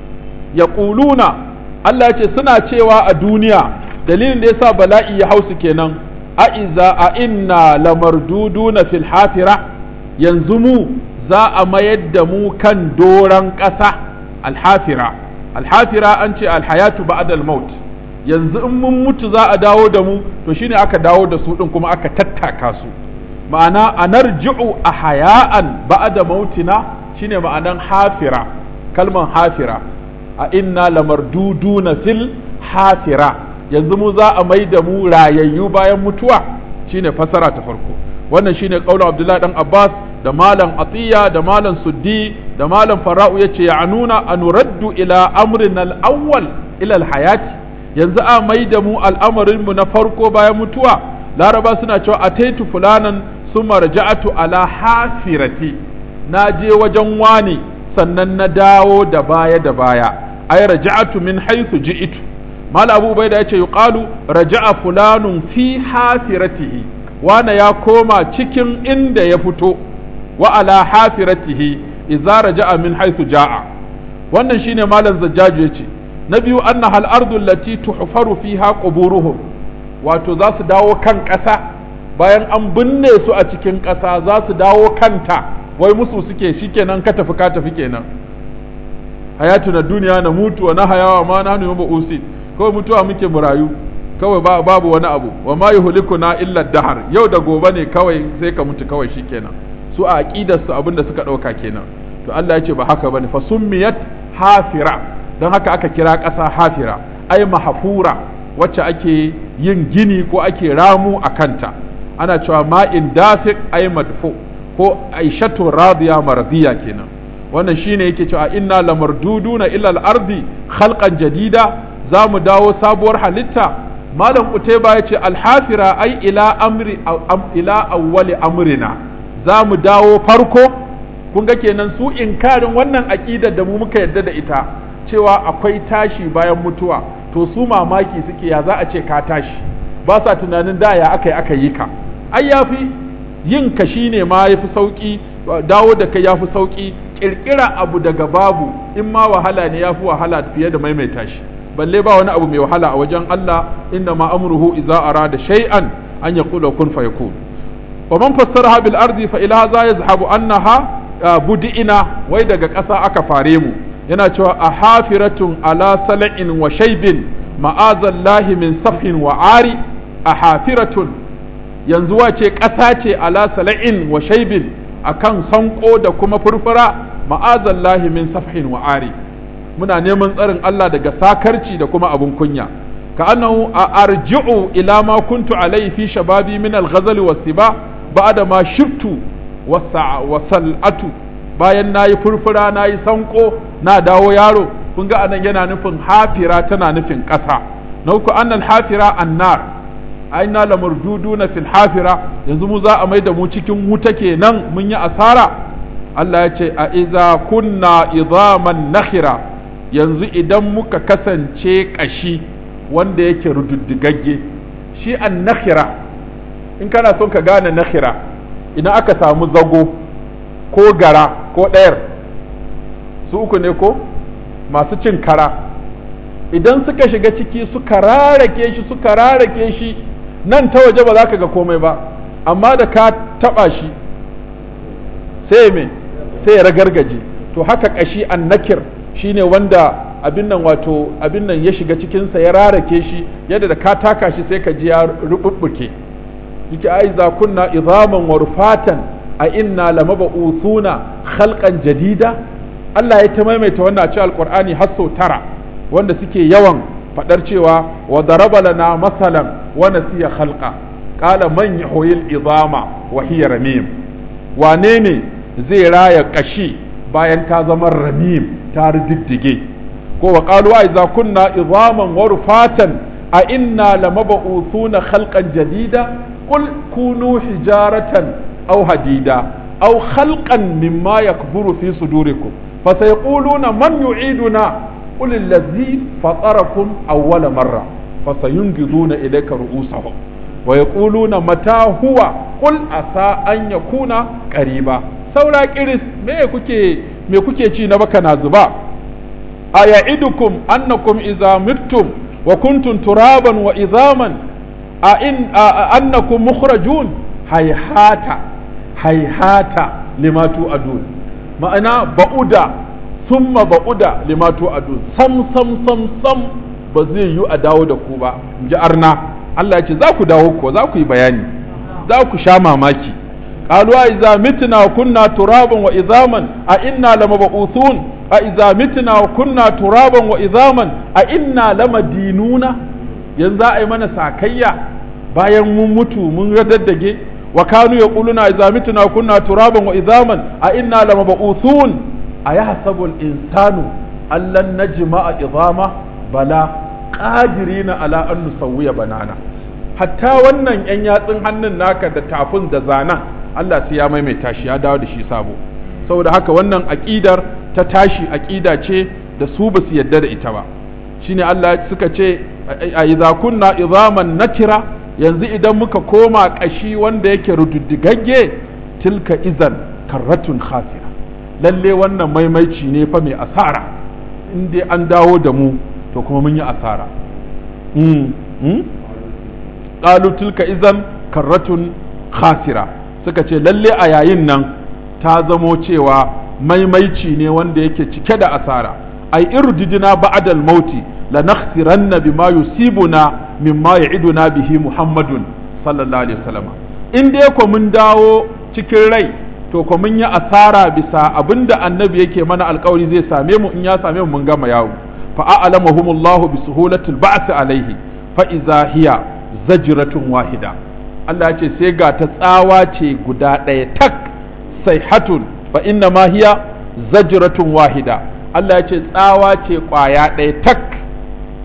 yaquluna, Allah yace suna cewa a duniya, dalilin da yasa bala'i ya hausu kenan, a inna lamarduduna fil hafira, yanzu mu za a mayar da mu kan doran ƙasa. alhafira an ce alhayatu ba'da al-maut, yanzu in mun mutu za a dawo da mu, to shine aka dawo da su din kuma aka tattaka su. ma'ana anarji'u ahya'an ba'da mautina, shine ma'anan hafira, kalman hafira. a inna lamarduduna fil hafira, yanzu mu za a mai da mu rayayyu bayan mutuwa, shine fasara ta farko. wannan shine qaulun Abdullahi dan Abbas da malam Atiya da malam Suddi da malam Fara'u yace ya nuna anuraddu ila amrin al-awwal ila al-hayati, yanzu a mai da mu al'amarin mu na farko bayan mutuwa. Laraba suna cewa ataitu fulanan summa raja'atu ala hafirati, na je wajen wani sannan na dawo da baya ay raja'atu min haythu ji'tu. mal Abu Ubaida yace yuqalu raja'a fulanun fi hafiratihi, wana ya koma cikin inda ya fito, wa ala hafiratihi idza raja'a min haythu ja'a. wannan shine malam Zajjaju yace. na biyu anna hal ardu allati tuhfaru fiha quburuhum, wato za su dawo kan ƙasa bayan an binne su a cikin ƙasa, za su dawo kanta, wai musu suke, shikenan ka tafi kenan. hayatu na duniya na mutu wa na hayawa ma na nuna usi, kawai mutuwa muke mu rayu kawai, babu wani abu. wa ma yuhlikuna illa dahar, yau da gobe ne kawai, sai ka mutu kawai shikenan. su a aqidar su abinda suka dauka kenan. to Allah ya ce ba haka bane, fa summiyat hafira, don haka aka kira ƙasa hafira, ai mahfura, wacce ake yin gini ko ake ramu a kanta. ana cewa ma'in dafiq ai madfu, ko aishatu radiya mardiya kenan. wannan shine yake cewa inna lamarduduna ila al-ardi khalqan jadida, za mu dawo sabuwar halitta malam Qutayba yace alhafira ai ila awwali amrina za mu dawo farko. kun ga kenan su inkarin wannan aqidar da mu muka yadda da ita cewa akwai tashi bayan mutuwa, to su mamaki suke ya za a ce ka tashi, ba sa tunanin da ya aka yi ka. ai yafi yin ka shine ma yafi sauki, dawo da kai yafi sauki, kirkira abu daga babu in ma wahala ne yafi wahala fiye da maimaita shi, balle ba wani abu mai wahala a wajen Allah. inna ma amruhu idza arada shay'an an yaqula kun fayakun. wa man fassaraha bil ardi fa ila hadha yazhabu annaha budi'ina, wai daga ƙasa aka fare mu, yana cewa a hafiratun ala sala'in wa shaibin ma'azallahi min safhin wa ari. a hafiratun yanzu wace ƙasa ce ala sala'in wa shaibin akan sanko da kuma furfura, ma'azallahi min safhin wa ari. muna neman tsarin Allah daga sakarci da kuma abun kunya. ka annahu a arji'u ila ma kuntu alayhi fi shababi min al-ghazal was-siba ba'da ma shiftu wasal'atu, bayan nayi furfura nayi sanko na dawo yaro. kun ga anan yana nufin hafira tana nufin ƙasa. na uku annal hafira annar, aina lamurduduna fil hafira, yanzu mu za a mai da mu cikin wuta kenan mun yi asara. Allah ya ce a iza kunna idaman nakhira, yanzu idan muka kasance kashi wanda yake rududdigagge. shi an nakhira, in kana son ka gane nakhira, idan aka samu zago ko gara ko ɗayar, su uku ne ko masu cin kara, idan suka shiga ciki suka rarake shi nan ta waje ba za ka ga komai ba, amma da ka taɓa shi sai ya ragargaje. to haka kashi annakir shine wanda abin nan ya shiga cikinsa ya rarake shi, yadda da ka taka shi sai ka ji ya rububbuke. yake ai za kunna idaman wa rufatan a inna lamab'uthuna khalqan jadida. Allah ya ta maimaita wannan a cikin alqur'ani har sau 9, wanda suke yawan fadar cewa wa daraba lana masalan wa nasiya khalqa qala man yuhyil idama wa hiya ramim. wane ne zai raya kashi bayan ta zama ramim ta riddige? ko wa qalu ai za kunna idaman wa rufatan a inna lamab'uthuna khalqan jadida قل كونوا حجارة أو حديدا أو خلقا مما يكبر في صدوركم فسيقولون من يعيدنا قل الذي فطركم أول مرة فسينغضون إليك رؤوسهم ويقولون متى هو قل عسى أن يكون قريبا. saura kiris me kuke ci na baka na zuba. aya'idukum annakum idza mittum wa kuntum turaban wa idhaman annakum mukhrajun hayhata lima tu'adun. ma'ana ba'uda summa ba'uda lima tu'adun, sam ba zai yi a dawo da ku ba, inji arna. Allah ya ce za ku dawo ko za ku yi bayani, za ku sha mamaki. qalu a idza mitna wa kunna turaban wa idhaman a inna lamab'uthun a idza mitna wa kunna turaban wa idhaman a inna lamadinuna. yanzu a yi mana sakayya bayan mun mutu mun radaddage. wa kanu yaquluna idza mitna kunna turaban wa idhaman a inna lamab'uthun ayahsabu al-insanu allan najma'a idhama bala qadirina ala an nusawwiya banana. hatta wannan yan yatsun hannun naka da tafin da zanan Allah sai ya maimaita shi, ya dawo da shi sabo. saboda haka wannan aqidar ta tashi aqida ce da su basu yadda da ita ba. shine Allah suka ce a idza kunna idhaman nakira, yanzu idan muka koma kashi wanda yake rududdigagge, tilka izan karratun khasira, lalle wannan maimaici ne fa mai asara. in dai an dawo da mu to kuma mun yi asara. qalu tilka izan karratun khasira, suka ce lalle a yayin nan ta zamo cewa maimaici ne wanda yake cike da asara. ai irjidina ba'dal mauti lanakhsiranna bima yusibuna mimma ya'iduna bihi Muhammadun sallallahu alaihi wasallam. in dai ko mun dawo cikin rai to ko mun yi asara bisa abinda annabi yake mana alƙawari zai same mu. in ya same mu mun gama yawo. fa a'lamahumullahu bi suhulatil ba'th alaihi fa idza hiya zajratun wahida. Allah ya ce sai ga ta tsawa ce guda ɗaya tak, sayhatun fa inna ma hiya zajratun wahida. Allah ya ce tsawa ce ƙwaya ɗaya tak,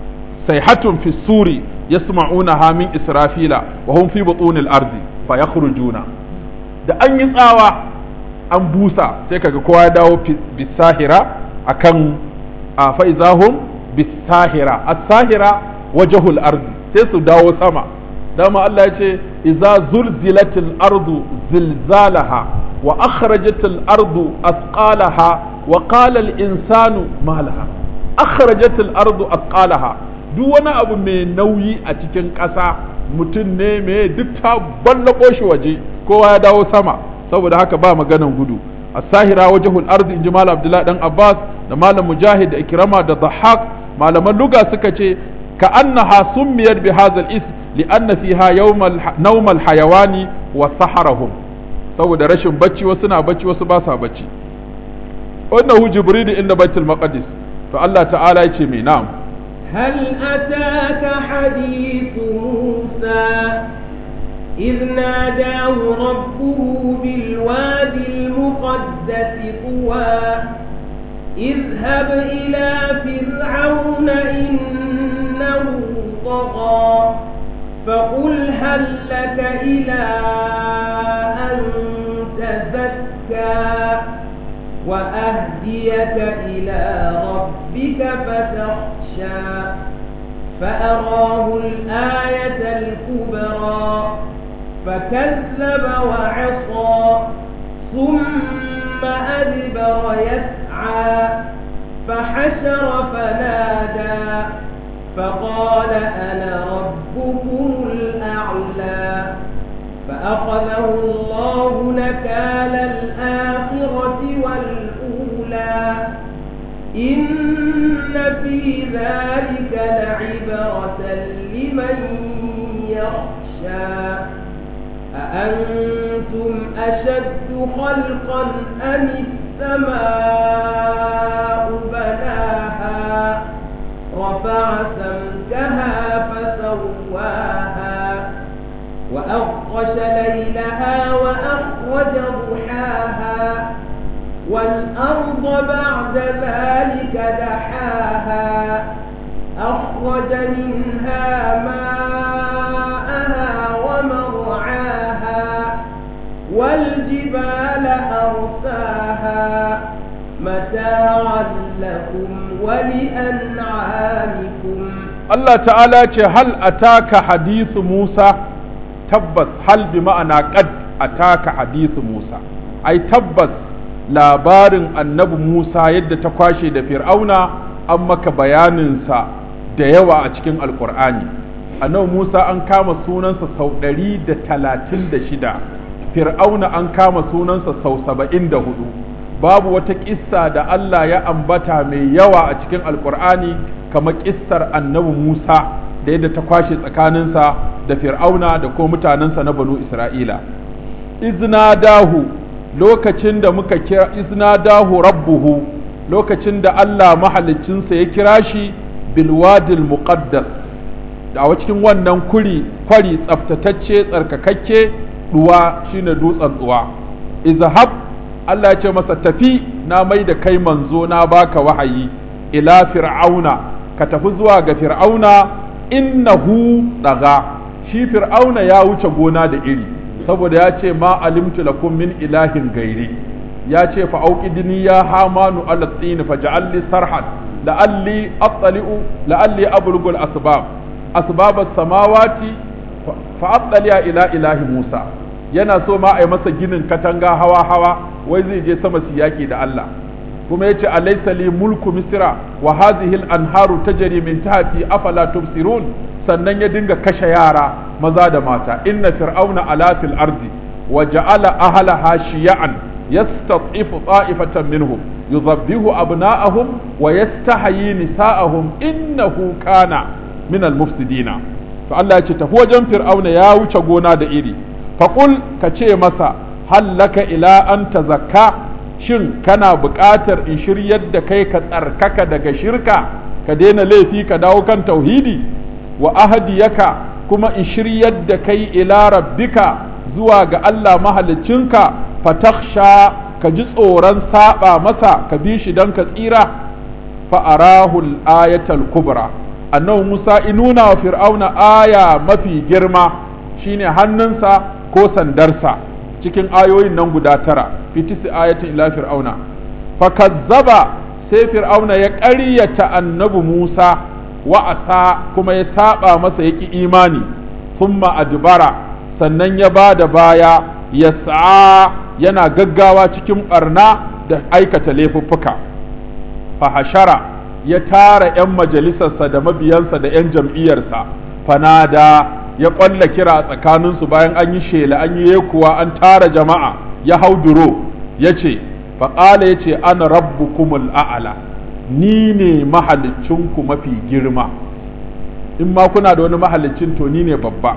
sayhatun fi suri yasma'unaha min israfila wa hum fi butunil ardi fa yakhrujuna da an yi tsawa an busa sai kaga kowa ya dawo bisahira akan fa izahum bisahira as-sahira wajhul ardi sai su dawo sama dama Allah ya ce idza zulzilatil ardu zilzalaha wa akhrajatil ardu athqalaha wa qala al insanu ma laha akhrajatil ardu athqalaha duk wani abu mai nauyi a cikin ƙasa mutum ne mai duk ta ballako shi waje kowa ya dawo sama saboda haka ba maganan gudu as-sahira wajhul ardi inji malam Abdullahi dan Abbas da malam Mujahid da Ikrama da Dhahhak malaman luga suka ce ka annaha summiyat bi hadha al-ism li'anna fiha nawm al-hayawani wa saharahum saboda rashin bacci wasu na bacci wasu ba sa bacci wannan jibril inda baitul maqdis to Allah ta'ala yace mai na'am هل أتاك حديث موسى إذ ناداه ربه بالوادي المقدس طوى اذهب إلى فرعون إنه طغى فقل هل لك إلى أن تزكى وأهديك إلى ربك فتخشى فأراه الآية الكبرى فكذب وعصى ثم أدبر يسعى فحشر فنادى فقال أنا ربكم الأعلى فأخذه الله نكال الآخرة والأولى إن في ذلك لعبرة لمن يخشى أأنتم أشد خلقا أم السماء بناها رفع سمكها فسواها وأغطش ليلها وأخرج ضحاها والأرض بعد ذلك دحاها أخرج منها ماءها ومرعاها والجبال أرساها متاعا لكم ولأنعامكم Allah ta'ala ce hal ataka hadithu Musa tabbas hal bi ma'ana qad ataka hadithu Musa ai tabbas labarin annabi Musa yadda ta kwashe da Fir'auna an maka bayaninsa da yawa a cikin Alƙur'ani annabi Musa an kama sunansa sau 136 Fir'auna an kama sunansa sau 74 babu wata kissa da Allah ya ambata mai yawa a cikin Alƙur'ani kamar kissar annabi Musa da yadda ta kwashe tsakaninsa da Fir'auna da ko mutanensa na Banu Isra'ila izna dahu lokacin da muka kira izna dahu rabbuhu lokacin da Allah mahaliccinsa ya kira shi bil wadil muqaddas da a cikin wannan kwari tsaftatacce tsarkakakke duwa shine dutsen duwa izhab Allah ya ce masa tafi na mai da kai manzo na baka wahayi ila fir'auna ka tafi zuwa ga fir'auna innahu daga shi fir'auna ya wuce gona da iri saboda ya ce ma alimtu lakum min ilahin gairi ya ce fa auqidni ya hamanu ala tin faj'al li sarhan la'alli attali'u la'alli ablughu al-asbab as-samawati fa attali ila ilahi Musa yana so ma ai masa ginin katanga hawa wai zai je sama siyaki da Allah kuma yace alaysa li mulku misra wa hadhihi al-anharu tajri min tahti afala tubsirun sannan ya dinga kashe yara maza da mata inna fir'auna ala fil ardi wa ja'ala ahlaha shiya'an yastatifu ta'ifatan minhum yudhabbihu abna'ahum wa yastahyi nisa'ahum innahu kana min al-mufsidina to Allah ya ce tafi wajen fir'auna ya wuce gona da iri faqul ka ce masa hallaka ila an tazakka shin kana buƙatar in shiryar da kai ka tsarkaka daga shirka ka daina laifi ka dawo kan tauhidi wa ahdiyaka kuma in shiryar da kai ila rabbika zuwa ga Allah mahaliccinka fatakhsha ka ji tsoron saba masa ka bi shi dan ka tsira fa arahu al-ayatal kubra annabi Musa inuna wa fir'auna aya mafi girma shine hannunsa ko sandarsa cikin ayoyin nan guda 9 fi tisi ayatin ila fir'auna fakazzaba sai fir'auna ya ƙaryata annabi Musa wa asa kuma ya saba masa yaki imani thumma adbara sannan ya bada baya yas'a yana gaggawa cikin barna da aikata laifuffuka fa hashara ya tara 'yan majalisarsa da mabiyansa da 'yan jam'iyyarsa fanada ya ƙwalla kira tsakaninsu bayan an yi shela an yi yekuwa an tara jama'a ya hau duro ya ce faƙala ya ce ana rabbukumul a'ala ni ne mahalicinku mafi girma in ma kuna da wani mahalicin to ni ne babba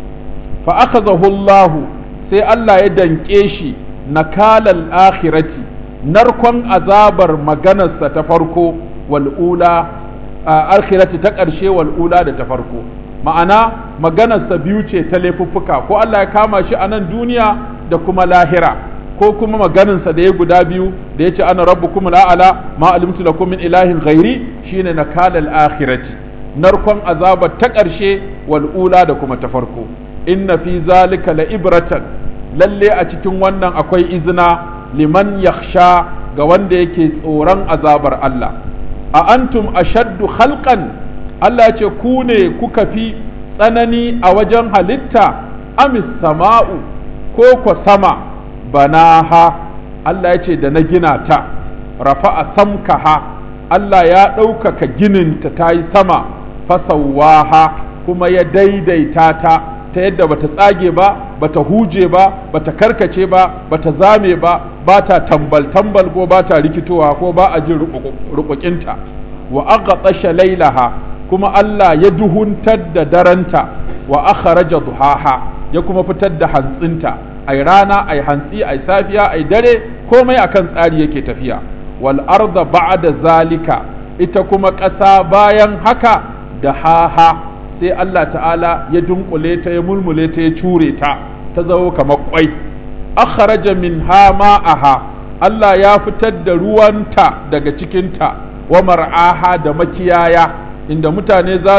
fa akhadhahu Allahu sai Allah ya danƙe shi nakalal akhirati narkon azabar maganarsa ta farko wal'ula akhirati ta ƙarshe wal'ula da ta farko ma'ana maganarsa biyu ce ta laifuffuka ko Allah ya kama shi a nan duniya da kuma lahira ko kuma maganarsa da ya guda biyu da ya ce ana rabbukum al'ala ma alimtu lakum min ilahin ghairi shine nakalal akhirati narkon azabar ta ƙarshe wal'ula da kuma ta farko inna fi zalika la ibratan lalle a cikin wannan akwai izina liman yakhsha ga wanda yake tsoron azabar Allah a antum ashaddu khalqan Allah ya ce ku ne kuka fi tsanani a wajen halitta amis sama'u ko ko sama banaha Allah ya ce da na gina ta rafa'a samkaha Allah ya ɗaukaka gininta ta yi sama fasawaha kuma ya daidaita ta yadda bata tsage ba bata huje ba bata karkace ba bata zame ba bata tambal ko bata rikitowa ko ba a jin rukukinta wa aghatasha lailaha kuma Allah ya duhuntar da daranta wa akhraja duhaha ya kuma fitar da hantsinta ai rana ai hantsi ai safiya ai dare komai akan tsari yake tafiya wal arda ba'da zalika ita kuma ƙasa bayan haka da haha sai Allah ta'ala ya dunkule ta ya mulmule ta ya cure ta ta zama kamar kwai akhraja minha ma'aha Allah ya fitar da ruwanta daga cikinta wa mar'aha da makiyaya inda mutane za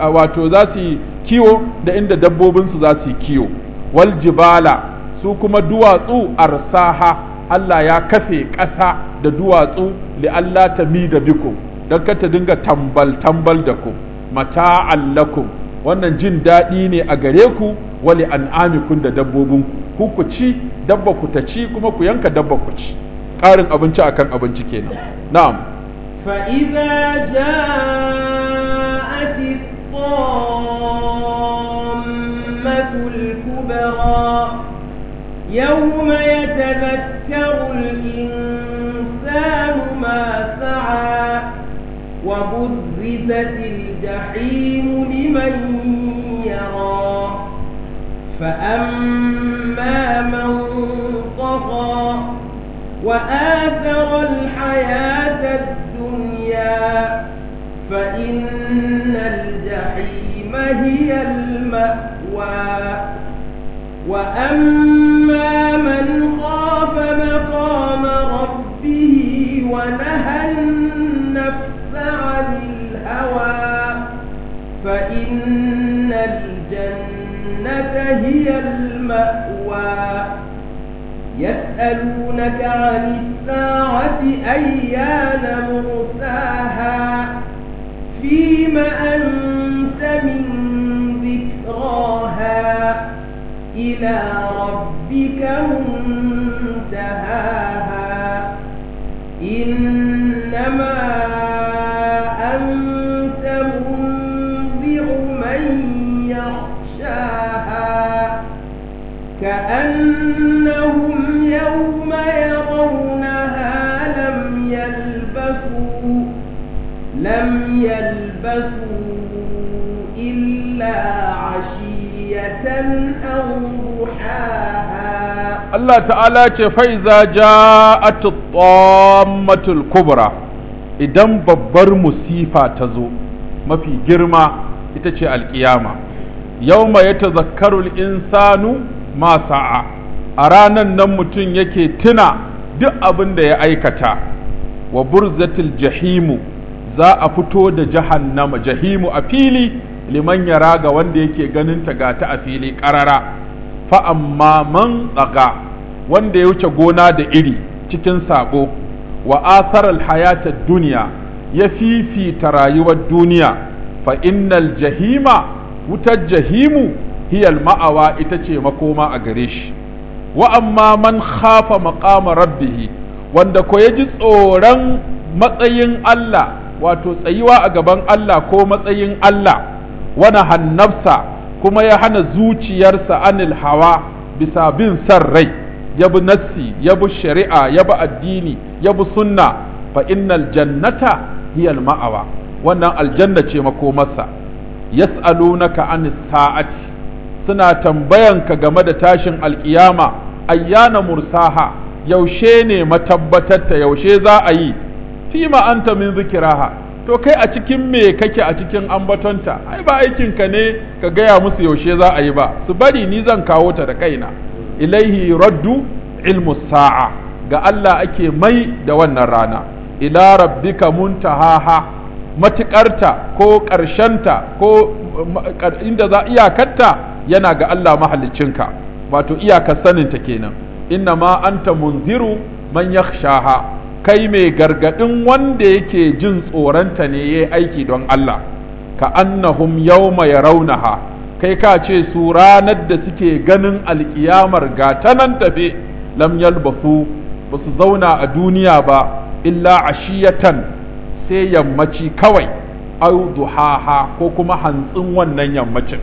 su kiwo da inda dabbobinsu za su kiwo wal jibala su kuma duwatsu arsaha Allah ya kafe ƙasa da duwatsu li Allah ta mi da bikum don ka ta dinga tambal da ku mata'an lakum wannan jin daɗi ne a gare ku wali an'amikum da dabbobinku ku ci dabba ku ta ci kuma ku yanka dabba ku ci ƙarin abinci akan abinci kenan na'am فإذا جاءت الطامة الكبرى يوم يتذكر الإنسان ما سعى وبرزت الجحيم لمن يرى فأما من طغى وآثر الحياة الدنيا فإن الجحيم هي المأوى وأما من خاف مقام ربه ونهى النفس عن الهوى فإن الجنة هي المأوى يسألونك عن الساعة أيان مرساها فيم أنت من ذكراها إلى ربك منتهاها إنما أنت منذر من يخشاها كأنهم يوم يرونها لم يلبثوا إلا عشية أو ضحاها Allah ta'ala ce fa'iza ja'atu tammatul kubra idan babbar musifa ta zo mafi girma ita ce alƙiyama yawma yatazakkaru al-insanu ma sa'a a ranan nan mutum yake tuna duk abin da ya aikata wa burzatil jahimu za a fito da jahannama jahimu a fili liman yara ga wanda yake ganin ta gata a fili karara fa amma man tsaga wanda ya wuce gona da iri cikin sabo wa asarar hayatar duniya ya fifita rayuwar duniya fa innal jahima wutar jahimu hiyal ma'awa ita ce makoma a gare shi wa amma man khafa maqama rabbih wanda ko ya ji tsoron matsayin Allah wato tsayuwa a gaban Allah ko matsayin Allah wana hannafsa kuma ya hana zuciyarsa anil hawa bisa bin san rai ya bi nassi ya bi shari'a ya bi addini ya bi sunna fa innal jannata hiya al ma'awa wannan aljanna ce makomarsa yas'alunaka anis sa'ati suna tambayanka game da tashin alkiyama ayyana mursaha yaushe ne matabbatarta yaushe za a yi fima anta min zikiraha to kai a cikin me kake a cikin ambatonta ai ba aikinka ne ka gaya musu yaushe za a yi ba su bari ni zan kawo ta da kaina ilaihi raddu ilmu sa'a ga Allah ake mai da wannan rana ila rabbika muntahaha matuƙarta ko ƙarshenta ko inda za iyakarta yana ga Allah mahaliccinka wato iyakar saninta kenan inna ma anta munziru man yakhshaha kai mai gargadin wanda yake jin tsoronta ne yayi aiki don Allah ka annahum yawma yarawnaha kai ka ce su ranar da suke ganin alkiyamar gata nan tafe lam yalbasu basu zauna a duniya ba illa ashiyatan sai yammaci kawai au duhaha ko kuma hantsin wannan yammacin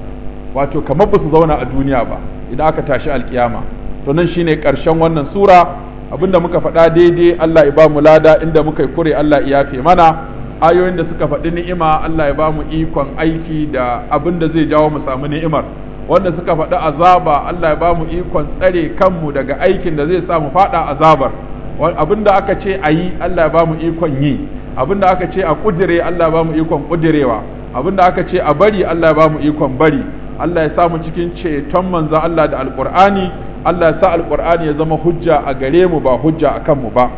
wato kamar basu zauna a duniya ba idan aka tashi alkiyama to nan shine karshen wannan sura abinda muka faɗa daidai Allah ya ba mu lada inda muka yi kure Allah ya yafe mana ayoyin da suka faɗi ni'ima Allah ya ba mu ikon aiki da abinda zai jawo mu samu ni'imar wanda suka faɗi azaba Allah ya ba mu ikon tsare kanmu daga aikin da zai sa mu faɗa azabar abinda aka ce a yi Allah ya ba mu ikon yi abinda aka ce a kudire Allah ya ba mu ikon kudirewa abinda aka ce a bari Allah ya ba mu ikon bari Allah ya sa mu cikin ceton manzon Allah da alqur'ani Allah ya sa alqur'ani ya zama hujja a gare mu ba hujja a kanmu ba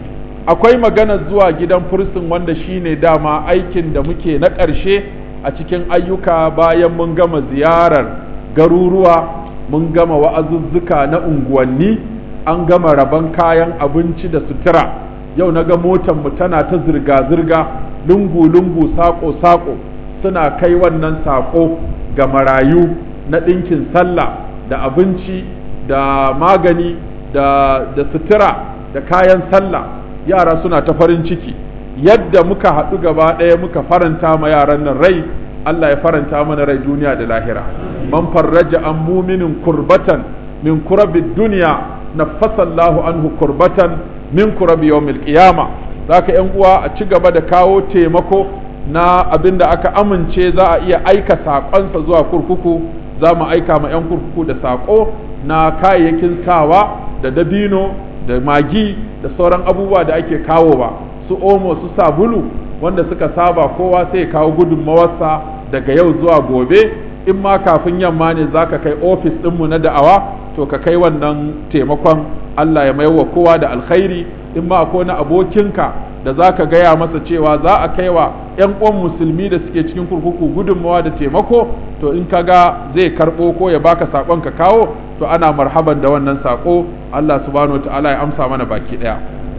akwai magana zuwa gidan fursun wanda shine dama aikin da muke na ƙarshe a cikin ayyuka bayan mun gama ziyarar garuruwa mun gama wa'azuzzuka na unguwanni an gama rabon kayan abinci da sutura yau na ga motar mu tana ta zirga-zirga lungu-lungu sako-sako suna kai wannan sako ga marayu na ɗinkin sallah da abinci da magani da sutura da kayan sallah yara suna ta farin ciki yadda muka haɗu gaba ɗaya muka faranta ma yaran nan rai Allah ya faranta mana rai duniya da lahira man farraja an muminin kurbatan min kurabid duniya nafasa Allahu anhu kurbatan min kurabi yawmil qiyama zaka yan uwa a ci gaba da kawo taimako na abin da aka amince za a iya aika saƙonsa zuwa kurkuku za mu aika ma 'yan kurkuku da saƙo na kayayyakin sawa da dabino da magi da sauran abubuwa da ake kawowa su omo su sabulu wanda suka saba kowa sai kawo gudunmawarsa daga yau zuwa gobe in ma kafin yamma ne za ka kai ofis ɗinmu na da'awa to ka kai wannan taimakon Allah ya maiwa kowa da alkhairi in ma akwai na abokinka da za ka gaya masa cewa za a kai wa 'yan uwan musulmi da suke cikin kurkuku gudunmawa da taimako to in ka ga zai karɓo ko ya baka saƙon ka kawo to ana marhaban da wannan saƙo Allah subhanahu wataala ya amsa mana baki ɗaya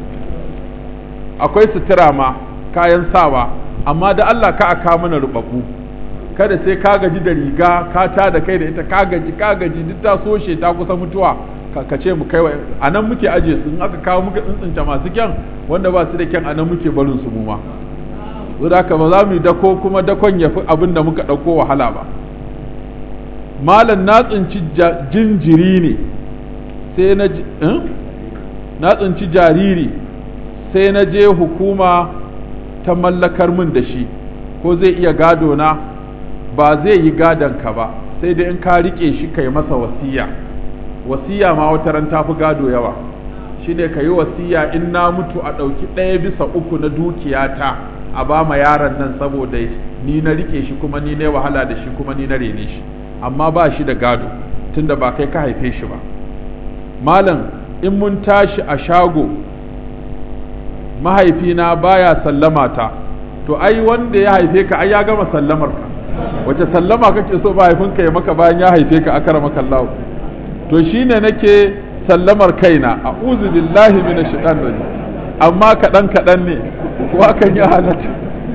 akwai sutura ma kayan sawa amma da Allah ka aka mana rubabu kada sai ka gaji da riga ka ta da kai da ita ka gaji duk ta soshe ta kusa mutuwa ka ce mu kaiwa a nan muke aje su in aka kawo muka tsintsince masu kyan wanda ba su da kyan a nan muke barin su mu ma saboda haka ba za mu yi dako kuma dakon ya fi abin da muka ɗauko wahala ba malam na tsinci jinjiri ne sai na tsinci jariri sai na je hukuma ta mallakar min da shi ko zai iya gado na ba zai yi gadon ka ba sai dai in ka rike shi kai masa wasiya wasiya ma wata ran tafi gado yawa shine ka yi wasiya in na mutu a ɗauki 1/3 na dukiyata a ba ma yaron nan saboda ni na rike shi kuma ni ne wahala da shi kuma ni na rene shi amma ba shi da gado tunda ba kai ka haife shi ba malam in mun tashi a shago mahaifina baya sallama ta to ai wanda ya haife ka ai ya gama sallamar ka, wace sallama kake so mahaifinka ya maka bayan ya haife ka akramaka Allah? to shine nake sallamar kaina, a'udhu billahi minash shaitanir rajim, amma kaɗan ne ko hakan ya halatta.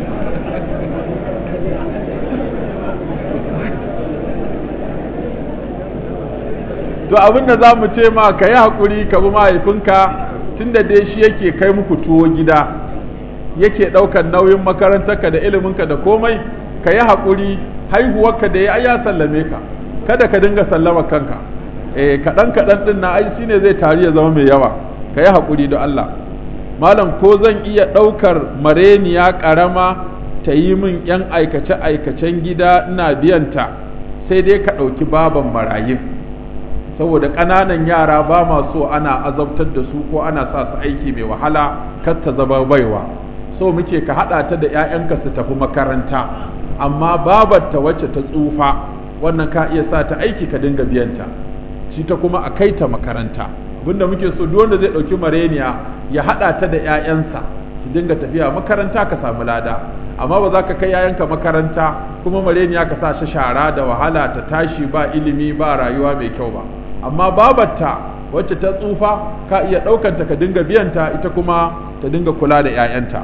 to abin da za mu ce ma ka yi haƙuri ka bi mahaifinka, tunda dai shi yake kai muku tuwo gida, yake ɗaukar nauyin makarantarka da iliminka da komai, ka yi haƙuri, haihuwarka da ya sallame ka, kada ka dinga sallama kanka. Kaɗan ɗin na ai shine zai tari ya zama mai yawa, ka yi haƙuri da Allah. Malam, ko zan iya ɗaukar mareniya ƙarama ta yi min ‘yan aikace-aikacen gida ina biyanta, sai dai ka ɗauki baban marayin, saboda ƙananan yara ba ma so ana azabtar da su ko ana sa su aiki mai wahala kar ta zama baiwa, so muke ka haɗa ta da ‘ya'yanka su tafi makaranta, amma babarta wacce ta tsufa wannan ka iya sa ta aiki ka dinga biyanta, shi ta kuma a kai ta makaranta. Abinda muke so duk wanda zai ɗauki mareniya ya haɗa ta da ‘ya'yansa su dinga tafiya makaranta ka samu lada, amma ba za ka kai ‘ya'yanka makaranta kuma mareniya ka sa shi shara da wahala ta tashi ba ilimi ba rayuwa mai kyau ba. Amma babarta wacce ta tsufa ka iya ɗaukanta ka dinga biyanta, ita kuma ta dinga kula da ‘ya'yanta.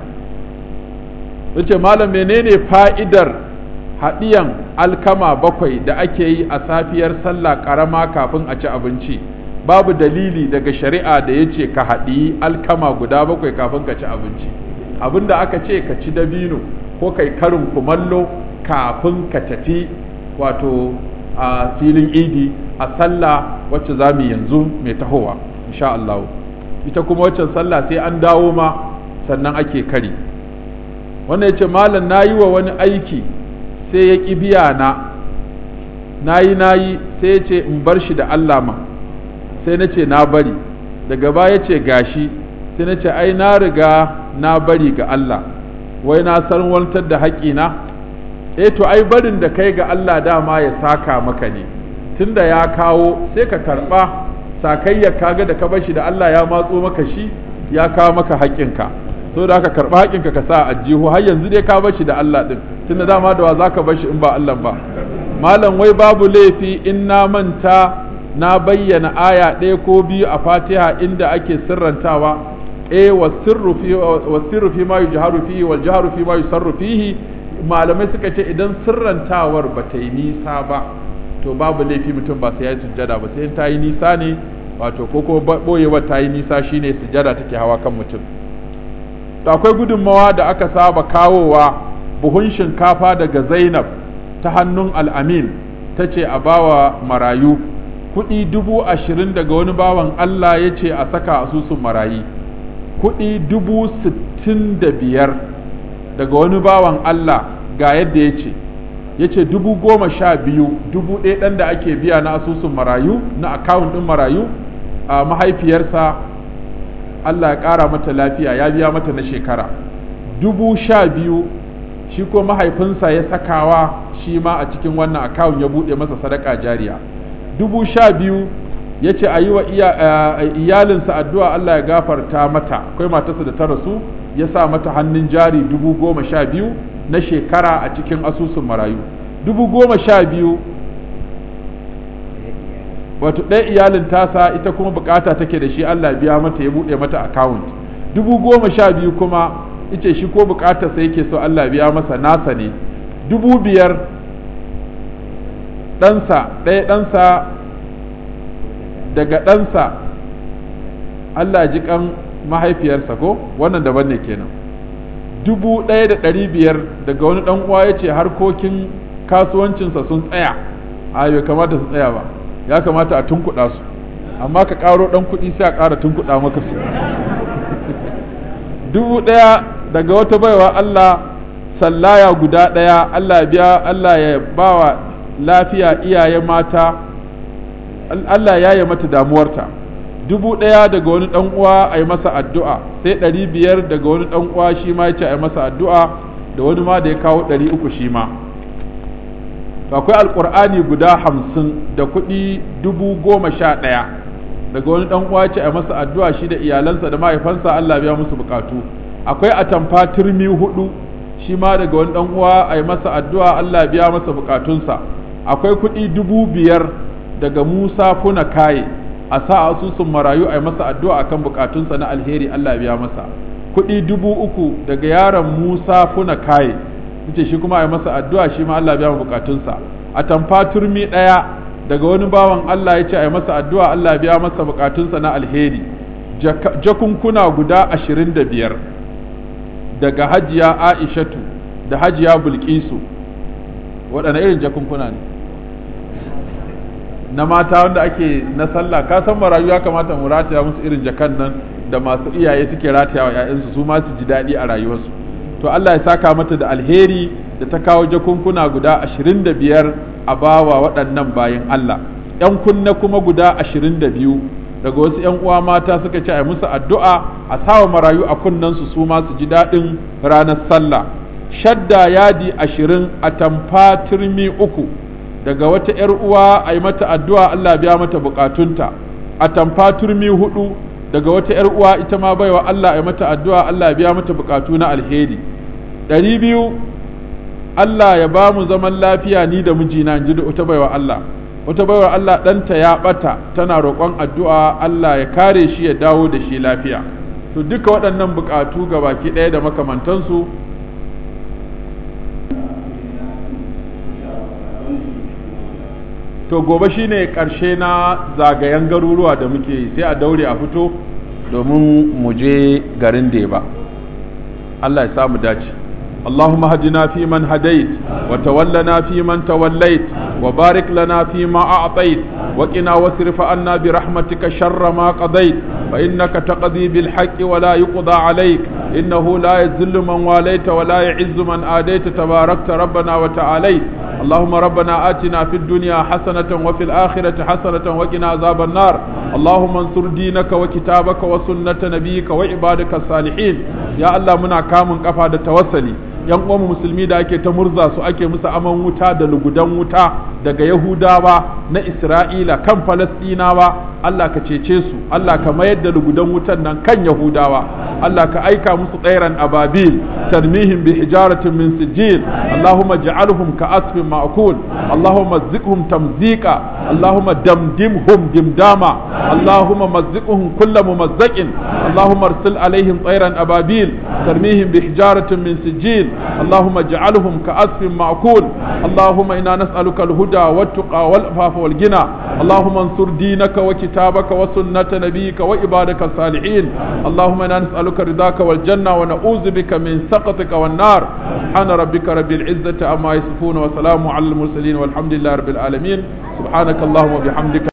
Yace malam, menene fa'idar haɗiyan alkama 7 da ake yi a safiyar sallah ƙarama kafin a ci abinci? Babu dalili daga shari'a da yace ka haɗi alkama guda 7 kafin ka ci abinci. Abinda aka ce ka ci dabino ko kai karin kumallo kafin ka tafi wato a filin idi a sallah wacce za mu yanzu mai tahowa insha Allah. Ita kuma waccan sallah sai an dawo ma sannan ake kari. Wannan yace malam, nayi wa wani aiki sai ya ƙi biya nayi sai ya ce in bar shi da Allah ma, sai na ce na bari, daga baya ce gashi, sai na ce ai na riga na bari ga Allah, wai na salwantar da haƙina. To ai barin da kai ga Allah dama ya saka maka ne, tunda ya kawo sai ka karɓa sakayya, kaga da ka bar shi da Allah ya matso maka shi ya kawo maka haƙƙinka, so da aka karɓa haƙƙinka ka sa a jihu, har yanzu dai ka bar shi da Allah ɗin, tunda dama da wa za ka bar shi in ba Allah ba. Malam, wai babu laifi in na manta na bayyana aya 1 ko 2 a Fatiha inda ake sirrantawa? Wasirru fi ma yujharu fihi wal jahru fi ma yusarru fihi. Malamai suka ce idan sirrantawar ba ta yi nisa ba to babu laifi, mutum ba sai ya yi sujjada ba, sai ta yi nisa ne, wato ko boyewar ta yi nisa shine sujjada take hawa kan mutum. To akwai gudunmawa da aka saba kawowa, buhun shinkafa daga Zainab ta hannun Al-Amin, ta ce a bawa marayu, kuɗi 20,000 daga wani bawan Allah ya ce a saka asusun marayi, kuɗi 65,000 daga wani bawan Allah ga yadda ya ce 12,000, 1,000 ɗan da ake biya na asusun marayu na akawun ɗin marayu, a mahaifiyarsa Allah ya ƙara mata lafiya ya biya mata na shekara, 12,000 shi ko mahaifinsa ya sakawa shi ma a cikin wannan akawun ya buɗe masa sadaka jariya, 12,000 ya ce a yi wa iyalinsa addu'a Allah ya gafarta mata, akwai matarsa da ta rasu ya sa mata hannun jari 12,000 na shekara a cikin asusun marayu. 12,000 wato ɗaya iyalin tasa ita kuma bukata take da shi Allah biya mata ya buɗe mata account. 12,000 kuma ita shi ko bukatar sa yake so Allah biya masa nasa ne. 5,000 ɗansa daga ɗansa Allah ji kan mahaifiyarsa, ko wannan daban ne kenan. 1,500 daga wani ɗan uwa yace harkokin kasuwancinsa sun tsaya, a bai kamata su tsaya ba, ya kamata a tunkuɗa su, amma ka ƙaro ɗan kuɗi sai a ƙara tunkuɗa maka su. 1,000 daga wata baiwa Allah sallaya guda ɗaya, Allah biya, Allah ya bawa lafiya iyaye mata, Allah ya yi mata damuwarta. 1,000 daga wani ɗan uwa a yi masa addu'a, sai 500 daga wani ɗan uwa shi ma ya ce a yi masa addu'a, da wani ma da ya kawo 300 shi ma. Akwai alƙur'ani guda 50 da kuɗi 11,000 daga wani ɗan uwa ce a yi masa addu'a shi da iyalansa da mahaifansa Allah biya musu bukatu. Akwai atamfa turmi 4 shi ma daga wani dan uwa a yi masa addu'a Allah ya biya masa bukatunsa. Akwai kuɗi 5,000 daga Musa Funa Kaye a sa asusun marayu a yi masa addu'a akan bukatunsa na alheri Allah ya biya masa. Kuɗi 3,000 daga yaron Musa Funa Kaye yace shi kuma a yi masa addu'a shi ma Allah ya biya masa bukatunsa. A tamfa turmi ɗaya daga wani bawan Allah ya ce a yi masa addu'a Allah ya biya masa bukatunsa na alheri. Jakunkuna guda 25 daga Hajiya Aishatu da Hajiya Bulkisu. Waɗanne irin jakunkuna ne na mata wanda ake na sallah? Ka san marayu ya kamata mu rataya musu irin jakan nan da masu iyaye suke rataya wa 'ya'yansu su ma su ji daɗi a rayuwarsu. To Allah ya saka mata da alheri da ta kawo jakunkuna guda 25 a bawa waɗannan bayan Allah. 'Yan kunna kuma guda 22 daga wasu 'yan uwa mata suka ce a musu addu'a a sawa marayu a kunnensu su ma su ji daɗin ranar sallah. Shadda yadi 20 a tamfa turmi 3 daga wata 'yar uwa a yi mata addu'a Allah biya mata bukatunta. A tamfa turmi 4 daga wata 'yar uwa ita ma baiwa Allah a yi mata addu'a Allah biya mata bukatu na alheri. 200 Allah ya ba mu zaman lafiya ni da mijina in ji da wata baiwa Allah. Wata baiwa Allah ɗanta ya ɓata tana roƙon addu'a Allah ya kare shi ya dawo da shi lafiya. To duka waɗannan bukatu ga baki ɗaya da makamantansu to gobe shine ƙarshe na zagayen garuruwa da muke yi, sai a daure a fito domin mu je garin Deba. Allah ya samu dace. اللهم اهدنا فيمن هديت وتولنا فيمن توليت وبارك لنا فيما أعطيت وقنا واصرف عنا برحمتك شر ما قضيت فإنك تقضي بالحق ولا يقضى عليك إنه لا يذل من واليت ولا يعز من آديت تباركت ربنا وتعاليت. اللهم ربنا آتنا في الدنيا حسنة وفي الآخرة حسنة وقنا عذاب النار. اللهم انصر دينك وكتابك وسنة نبيك وعبادك الصالحين. يا الله منا كامن كفا da tawassali. Yan uwan musulmi da ake ta murza su ake musu aman wuta da lugudan wuta daga Yahudawa na Isra'ila kan Falastinawa, Allah ka cece su, Allah ka mayar da lugudan wutan nan kan Yahudawa, Allah ka aika musu tsairan ababil tarmihim bi hijaratin min sijil, Allahumma ja'alhum ka asfin ma'kul, Allahumma zikhum tamzika, Allahumma damdimhum dimdama, Allahumma mazziqhum kulla mumazzaqin, Allahumma arsil alaihim tsairan ababil tarmihim bi hijaratin min sijil, اللهم اجعلهم كأسف معقول. اللهم إنا نسألك الهدى والتقى والعفاف والغنى. اللهم انصر دينك وكتابك وسنة نبيك وعبادك الصالحين. اللهم إنا نسألك رضاك والجنة ونعوذ بك من سخطك والنار. سبحان ربك رب العزة عما يصفون وسلام على المرسلين والحمد لله رب العالمين. سبحانك اللهم وبحمدك